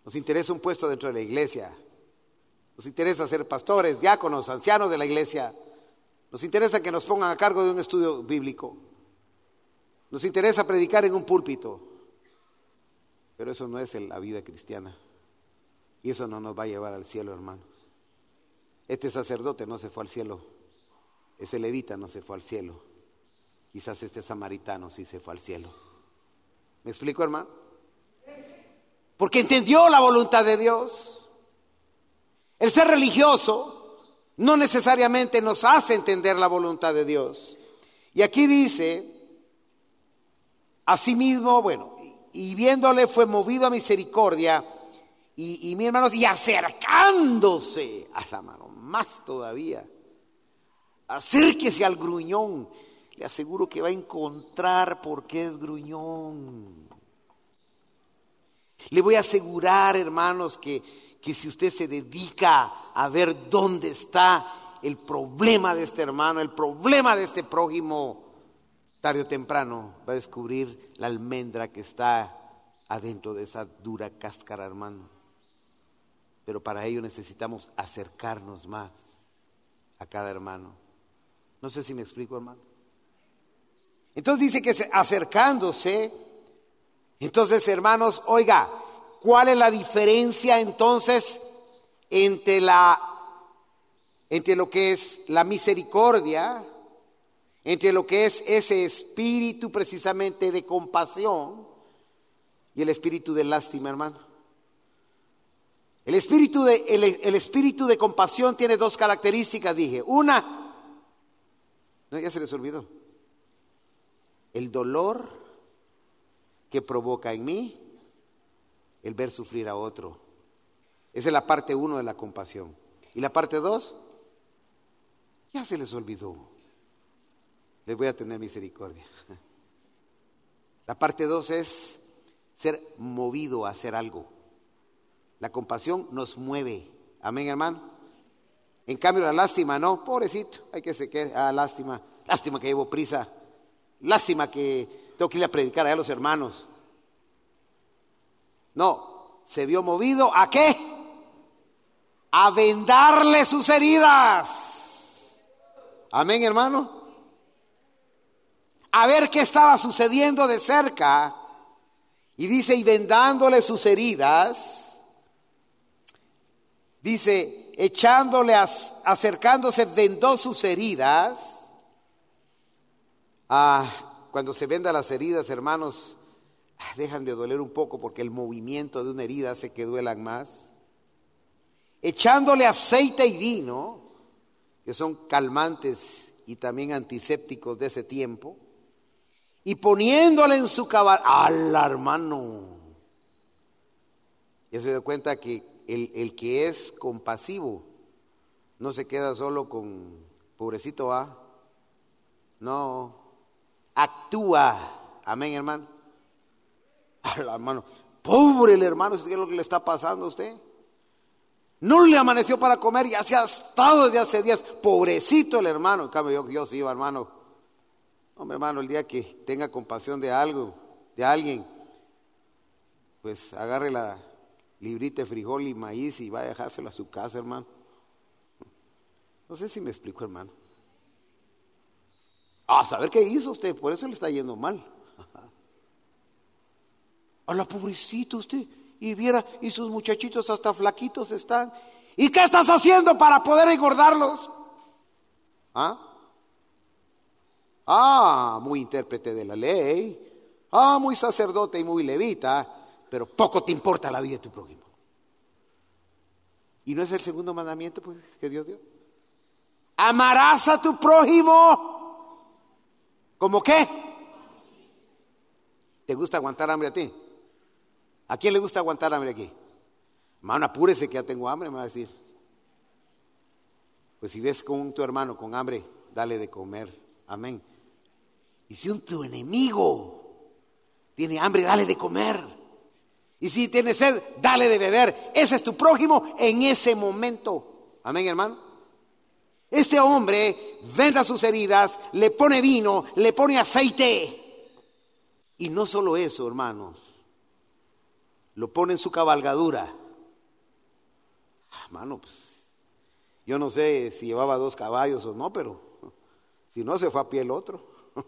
Nos interesa un puesto dentro de la iglesia. Nos interesa ser pastores, diáconos, ancianos de la iglesia. Nos interesa que nos pongan a cargo de un estudio bíblico. Nos interesa predicar en un púlpito. Pero eso no es la vida cristiana. Y eso no nos va a llevar al cielo, hermanos. Este sacerdote no se fue al cielo. Ese levita no se fue al cielo. Quizás este samaritano sí se fue al cielo. ¿Me explico, hermano? Porque entendió la voluntad de Dios. El ser religioso no necesariamente nos hace entender la voluntad de Dios. Y aquí dice, asimismo, bueno, y viéndole fue movido a misericordia, y mi hermanos, y acercándose a la mano, más todavía, acérquese al gruñón, le aseguro que va a encontrar por qué es gruñón. Le voy a asegurar, hermanos, que si usted se dedica a ver dónde está el problema de este hermano, el problema de este prójimo, tarde o temprano va a descubrir la almendra que está adentro de esa dura cáscara, hermano. Pero para ello necesitamos acercarnos más a cada hermano. No sé si me explico, hermano. Entonces dice que acercándose, entonces, hermanos, oiga, ¿cuál es la diferencia entonces entre lo que es la misericordia, entre lo que es ese espíritu precisamente de compasión y el espíritu de lástima, hermano? El espíritu de compasión tiene dos características, dije. Una, no, ya se les olvidó. El dolor que provoca en mí el ver sufrir a otro. Esa es la parte 1 de la compasión. ¿Y la parte 2? Ya se les olvidó. Les voy a tener misericordia. La parte 2 es ser movido a hacer algo. La compasión nos mueve. Amén, hermano. En cambio la lástima no. Pobrecito, hay que se quede. Lástima. Lástima que llevo prisa. Lástima que tengo que ir a predicar allá a los hermanos. No, se vio movido ¿a qué? A vendarle sus heridas. Amén, hermano. A ver qué estaba sucediendo de cerca. Y dice, y vendándole sus heridas, dice, acercándose, vendó sus heridas. Cuando se venda las heridas, hermanos, dejan de doler un poco porque el movimiento de una herida hace que duelan más. Echándole aceite y vino, que son calmantes y también antisépticos de ese tiempo, y poniéndole en su caballo. ¡Ala, hermano! Ya se dio cuenta que el que es compasivo no se queda solo con pobrecito no, actúa. Amén, hermano. Hermano, pobre el hermano, ¿qué es lo que le está pasando a usted? No le amaneció para comer, ya se ha estado desde hace días. Pobrecito el hermano. En cambio yo sí, hermano. Hombre, hermano, el día que tenga compasión de algo, de alguien, pues agarre la librita de frijol y maíz y vaya a dejárselo a su casa, hermano. No sé si me explico, hermano. A saber qué hizo usted, por eso le está yendo mal. A la pobrecito usted, y viera, y sus muchachitos hasta flaquitos están. ¿Y qué estás haciendo para poder engordarlos? Muy intérprete de la ley. Muy sacerdote y muy levita, pero poco te importa la vida de tu prójimo. ¿Y no es el segundo mandamiento, pues, que Dios dio? Amarás a tu prójimo. ¿Cómo qué? ¿Te gusta aguantar hambre a ti? ¿A quién le gusta aguantar hambre aquí? Hermano, apúrese que ya tengo hambre, me va a decir. Pues si ves con tu hermano con hambre, dale de comer. Amén. Y si tu enemigo tiene hambre, dale de comer. Y si tiene sed, dale de beber. Ese es tu prójimo en ese momento. Amén, hermano. Este hombre venda sus heridas, le pone vino, le pone aceite. Y no solo eso, hermanos. lo pone en su cabalgadura. Mano, pues yo no sé si llevaba 2 caballos o no, pero si no, se fue a pie el otro.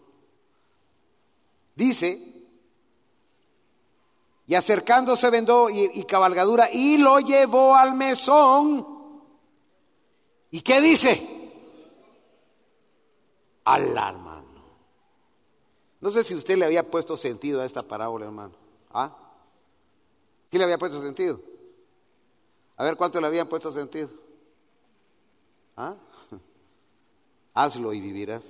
Dice, y acercándose vendó y cabalgadura y lo llevó al mesón. ¿Y qué dice? Alá, hermano. No sé si usted le había puesto sentido a esta parábola, hermano. ¿Ah? ¿Quién le había puesto sentido? A ver, ¿cuánto le habían puesto sentido? ¿Ah? Hazlo y vivirás.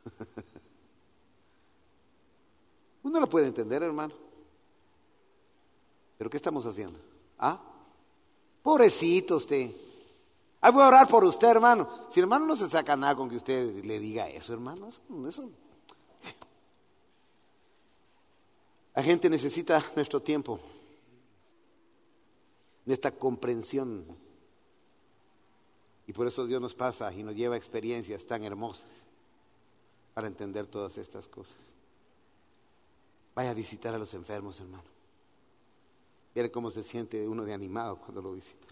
Uno lo puede entender, hermano. ¿Pero qué estamos haciendo? ¿Ah? Pobrecito usted. Ay, voy a orar por usted, hermano. Si el hermano no se saca nada con que usted le diga eso, hermano. Eso. La gente necesita nuestro tiempo, nuestra comprensión. Y por eso Dios nos pasa y nos lleva a experiencias tan hermosas para entender todas estas cosas. Vaya a visitar a los enfermos, hermano. Mire cómo se siente uno de animado cuando lo visita.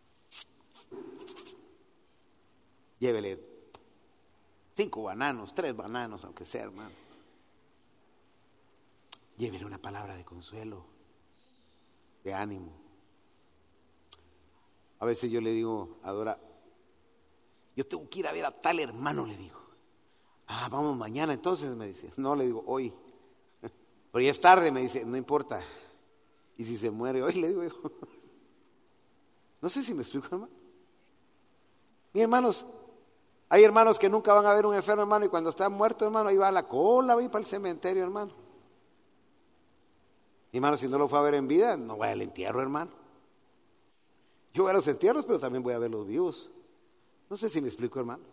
Llévele 5 bananos, 3 bananos, aunque sea, hermano. Llévele una palabra de consuelo, de ánimo. A veces yo le digo a Dora, yo tengo que ir a ver a tal hermano, le digo. Ah, vamos mañana entonces, me dice. No, le digo, hoy. Pero ya es tarde, me dice, no importa. Y si se muere hoy, le digo yo. No sé si me explico, hermano. Mis hermanos, hay hermanos que nunca van a ver un enfermo, hermano, y cuando está muerto, hermano, ahí va a la cola, va a ir para el cementerio, hermano. Mi hermano, si no lo fue a ver en vida, no vaya al entierro, hermano. Yo voy a los entierros, pero también voy a ver los vivos. No sé si me explico, hermano.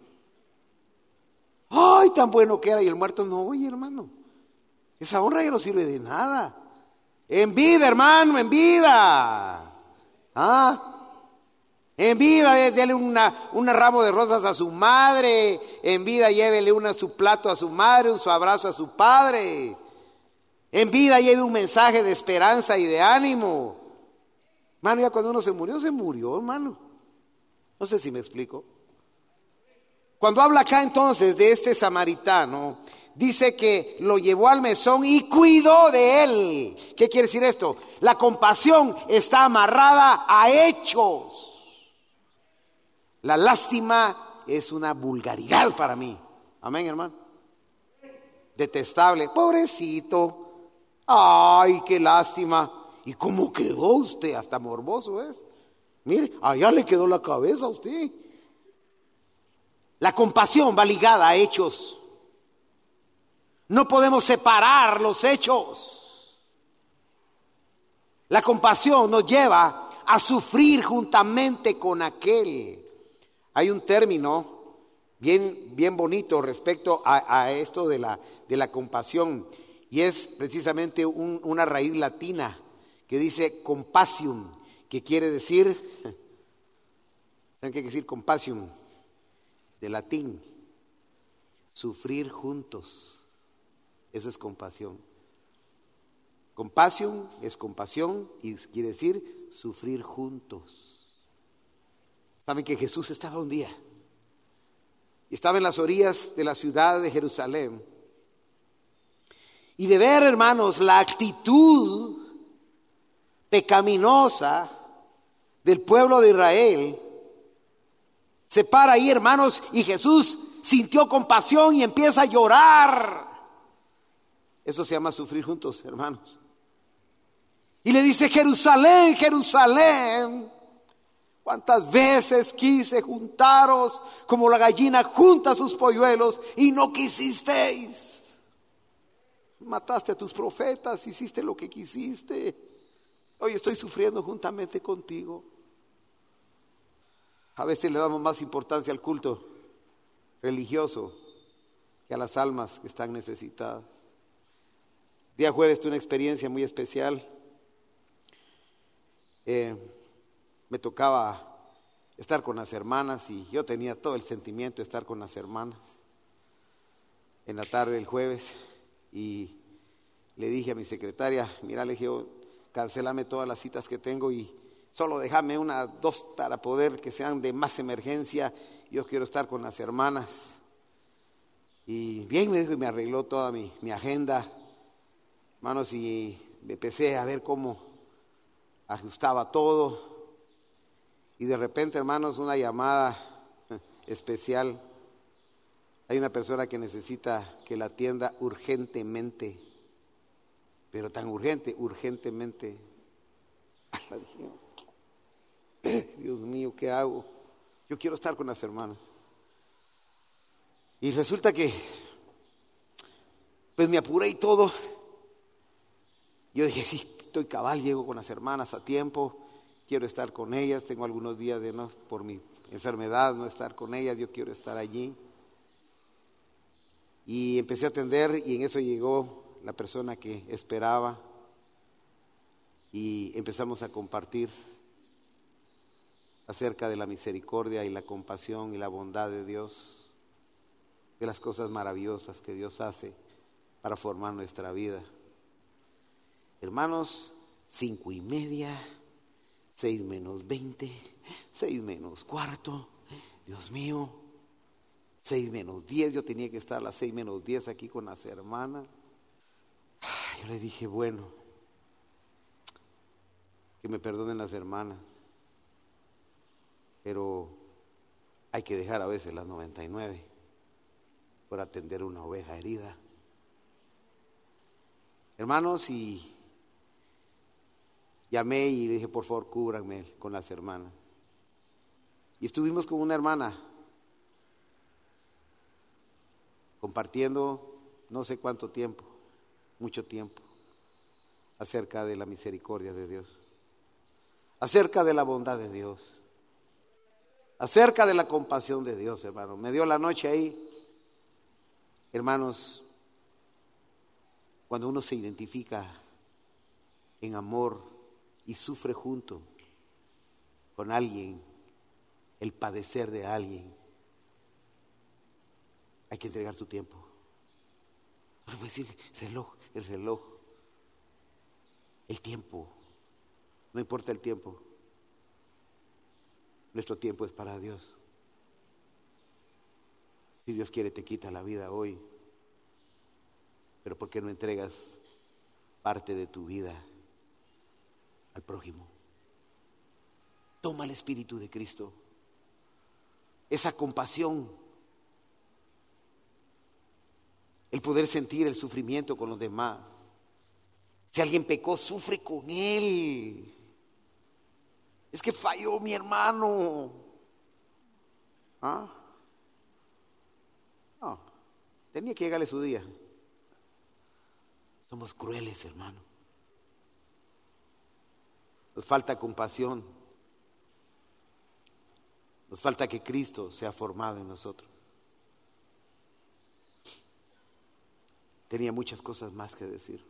¡Ay, tan bueno que era! Y el muerto, no, oye, hermano. Esa honra ya no sirve de nada. En vida, hermano, en vida. ¿Ah? En vida, déle un ramo de rosas a su madre. En vida, llévele su plato a su madre, su abrazo a su padre. En vida, lleve un mensaje de esperanza y de ánimo. Hermano, ya cuando uno se murió, hermano. No sé si me explico. Cuando habla acá entonces de este samaritano, dice que lo llevó al mesón y cuidó de él. ¿Qué quiere decir esto? La compasión está amarrada a hechos. La lástima es una vulgaridad para mí. Amén, hermano. Detestable. Pobrecito. Ay, qué lástima. ¿Y cómo quedó usted? Hasta morboso es. Mire, allá le quedó la cabeza a usted. La compasión va ligada a hechos. No podemos separar los hechos. La compasión nos lleva a sufrir juntamente con aquel. Hay un término bien bonito respecto a esto de la compasión, y es precisamente una raíz latina que dice compasium, que quiere decir, ¿saben qué quiere decir compasium? De latín, sufrir juntos. Eso es compasión. Compasión es compasión y quiere decir sufrir juntos. Saben que Jesús estaba un día, estaba en las orillas de la ciudad de Jerusalén, y de ver, hermanos, la actitud pecaminosa del pueblo de Israel, se para ahí, hermanos, y Jesús sintió compasión y empieza a llorar. Eso se llama sufrir juntos, hermanos. Y le dice: Jerusalén, Jerusalén, cuántas veces quise juntaros como la gallina junta sus polluelos y no quisisteis. Mataste a tus profetas, hiciste lo que quisiste. Hoy estoy sufriendo juntamente contigo. A veces le damos más importancia al culto religioso que a las almas que están necesitadas. Día jueves tuve una experiencia muy especial. Me tocaba estar con las hermanas y yo tenía todo el sentimiento de estar con las hermanas en la tarde del jueves, y le dije a mi secretaria: mira, le dije, cancélame todas las citas que tengo y solo déjame 1, 2 para poder que sean de más emergencia. Yo quiero estar con las hermanas. Y bien, me dijo, y me arregló toda mi agenda, hermanos, y empecé a ver cómo ajustaba todo. Y de repente, hermanos, una llamada especial. Hay una persona que necesita que la atienda urgentemente, pero tan urgentemente. Dios mío, ¿qué hago? Yo quiero estar con las hermanas. Y resulta que, pues me apuré y todo. Yo dije, sí, estoy cabal, llego con las hermanas a tiempo, quiero estar con ellas, tengo algunos días de no, por mi enfermedad, no estar con ellas, yo quiero estar allí. Y empecé a atender y en eso llegó la persona que esperaba y empezamos a compartir acerca de la misericordia y la compasión y la bondad de Dios, de las cosas maravillosas que Dios hace para formar nuestra vida. Hermanos, 5:30, 6 menos 20, 6 menos cuarto, Dios mío, 6 menos 10, yo tenía que estar a las 6 menos 10 aquí con las hermanas. Yo le dije, bueno, que me perdonen las hermanas, pero hay que dejar a veces las 99 por atender una oveja herida. Hermanos, y llamé y le dije, por favor, cúbranme con las hermanas. Y estuvimos con una hermana compartiendo no sé cuánto tiempo, mucho tiempo, acerca de la misericordia de Dios, acerca de la bondad de Dios, acerca de la compasión de Dios, hermano. Me dio la noche ahí. Hermanos, cuando uno se identifica en amor y sufre junto con alguien el padecer de alguien, hay que entregar tu tiempo. Ahora voy a decir, el reloj, el tiempo, no importa el tiempo, nuestro tiempo es para Dios. Si Dios quiere te quita la vida hoy, pero ¿por qué no entregas parte de tu vida al prójimo? Toma el Espíritu de Cristo, esa compasión, el poder sentir el sufrimiento con los demás. Si alguien pecó, sufre con él. Es que falló mi hermano. ¿Ah? No, tenía que llegarle su día. Somos crueles, hermano. Nos falta compasión. Nos falta que Cristo sea formado en nosotros. Tenía muchas cosas más que decir.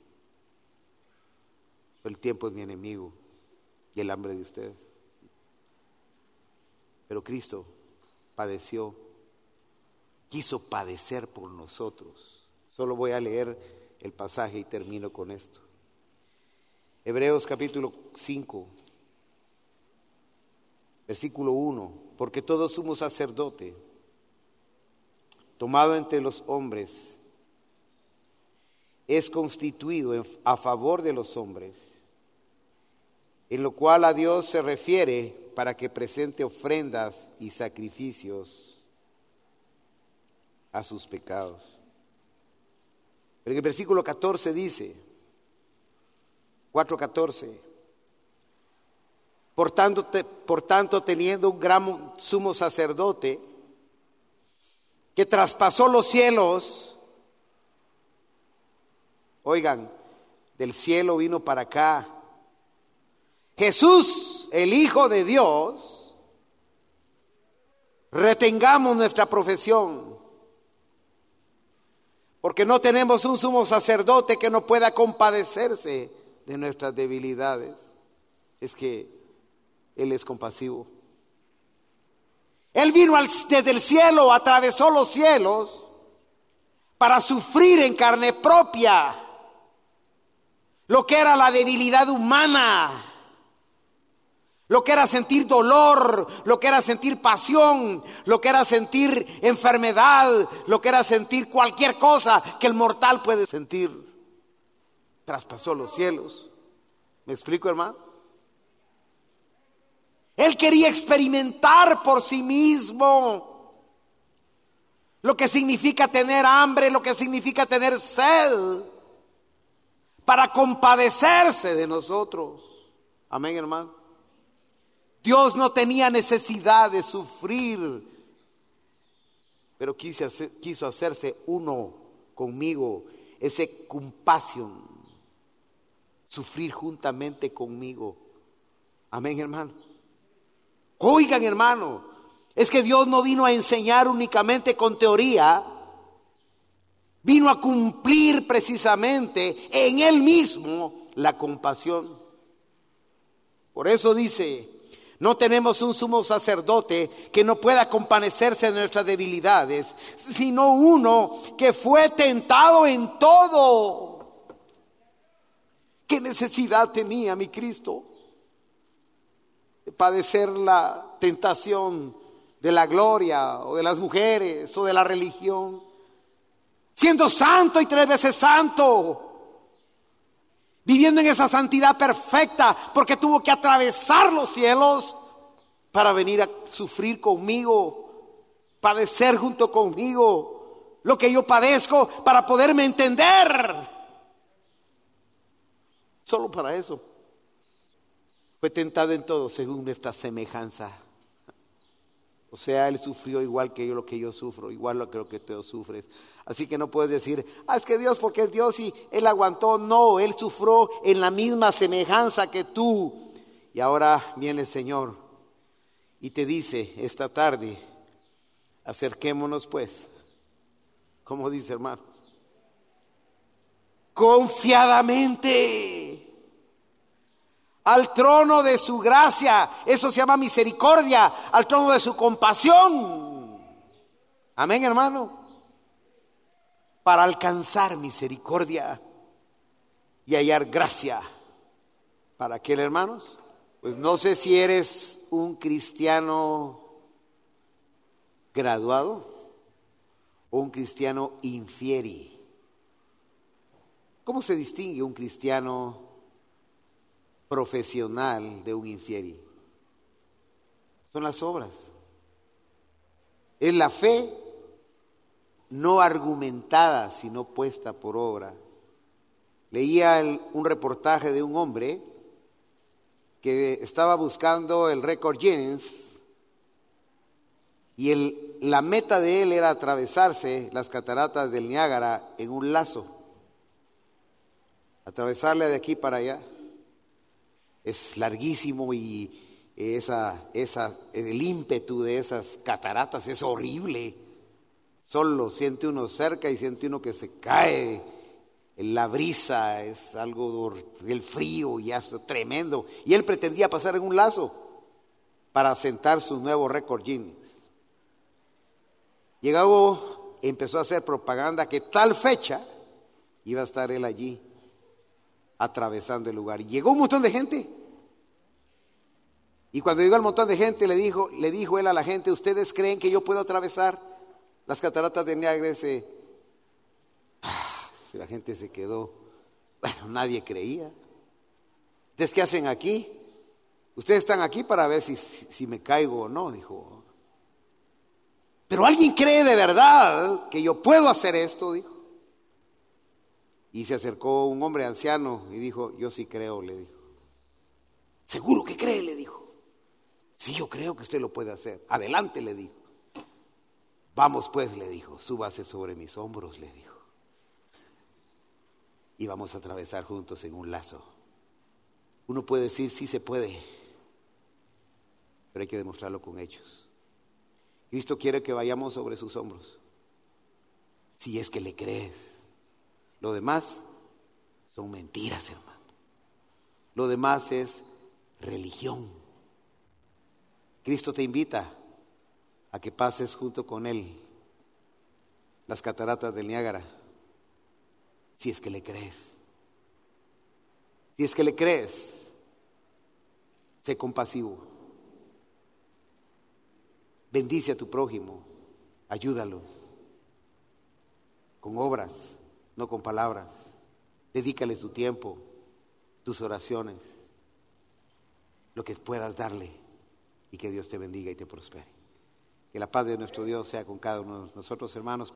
Pero el tiempo es mi enemigo y el hambre de ustedes. Pero Cristo padeció, quiso padecer por nosotros. Solo voy a leer el pasaje y termino con esto. Hebreos capítulo 5, versículo 1. Porque todo sumo sacerdote, tomado entre los hombres, es constituido a favor de los hombres, en lo cual a Dios se refiere para que presente ofrendas y sacrificios a sus pecados. Pero en el versículo 14 dice, 4:14, por tanto, teniendo un gran sumo sacerdote que traspasó los cielos, oigan, del cielo vino para acá, Jesús, el Hijo de Dios, retengamos nuestra profesión, porque no tenemos un sumo sacerdote que no pueda compadecerse de nuestras debilidades. Es que Él es compasivo. Él vino desde el cielo, atravesó los cielos para sufrir en carne propia lo que era la debilidad humana, lo que era sentir dolor, lo que era sentir pasión, lo que era sentir enfermedad, lo que era sentir cualquier cosa que el mortal puede sentir. Traspasó los cielos. ¿Me explico, hermano? Él quería experimentar por sí mismo lo que significa tener hambre, lo que significa tener sed, para compadecerse de nosotros. Amén, hermano. Dios no tenía necesidad de sufrir, pero quiso hacerse uno conmigo, ese compasión, sufrir juntamente conmigo. Amén, hermano. Oigan, hermano, es que Dios no vino a enseñar únicamente con teoría, vino a cumplir precisamente en Él mismo la compasión. Por eso dice, no tenemos un sumo sacerdote que no pueda compadecerse de nuestras debilidades, sino uno que fue tentado en todo. ¿Qué necesidad tenía mi Cristo de padecer la tentación de la gloria o de las mujeres o de la religión? Siendo santo y 3 veces santo, viviendo en esa santidad perfecta, porque tuvo que atravesar los cielos para venir a sufrir conmigo, padecer junto conmigo lo que yo padezco, para poderme entender. Solo para eso. Fue tentado en todo según nuestra semejanza. O sea, Él sufrió igual que yo lo que yo sufro, igual lo que tú sufres. Así que no puedes decir, es que Dios, porque es Dios y Él aguantó. No, Él sufrió en la misma semejanza que tú. Y ahora viene el Señor y te dice esta tarde, acerquémonos pues, como dice, hermano, confiadamente al trono de su gracia. Eso se llama misericordia, al trono de su compasión. Amén, hermano. Para alcanzar misericordia y hallar gracia. ¿Para qué, hermanos? Pues no sé si eres un cristiano graduado o un cristiano infieri. ¿Cómo se distingue un cristiano profesional de un infieri? Son las obras. Es la fe no argumentada, sino puesta por obra. Leía un reportaje de un hombre que estaba buscando el récord Guinness y la meta de él era atravesarse las cataratas del Niágara en un lazo, atravesarle de aquí para allá. Es larguísimo y el ímpetu de esas cataratas es horrible. Solo siente uno cerca y siente uno que se cae. La brisa es algo, el frío ya es tremendo. Y él pretendía pasar en un lazo para sentar su nuevo récord Guinness. Llegó, empezó a hacer propaganda que tal fecha iba a estar él allí atravesando el lugar. Y llegó un montón de gente. Y cuando llegó el montón de gente le dijo él a la gente, ¿ustedes creen que yo puedo atravesar las cataratas de Niágara? Si la gente se quedó, bueno, nadie creía. ¿Ustedes qué hacen aquí? Ustedes están aquí para ver si me caigo o no, dijo. Pero alguien cree de verdad que yo puedo hacer esto, dijo. Y se acercó un hombre anciano y dijo, yo sí creo, le dijo. ¿Seguro que cree?, le dijo. Sí, yo creo que usted lo puede hacer. Adelante, le dijo. Vamos pues, le dijo, súbase sobre mis hombros, le dijo. Y vamos a atravesar juntos en un lazo. Uno puede decir, sí se puede, pero hay que demostrarlo con hechos. Cristo quiere que vayamos sobre sus hombros, si es que le crees. Lo demás son mentiras, hermano. Lo demás es religión. Cristo te invita a que pases junto con Él las cataratas del Niágara, si es que le crees. Si es que le crees, sé compasivo. Bendice a tu prójimo, ayúdalo. Con obras, no con palabras. Dedícales tu tiempo, tus oraciones, lo que puedas darle, y que Dios te bendiga y te prospere. Que la paz de nuestro Dios sea con cada uno de nosotros, hermanos.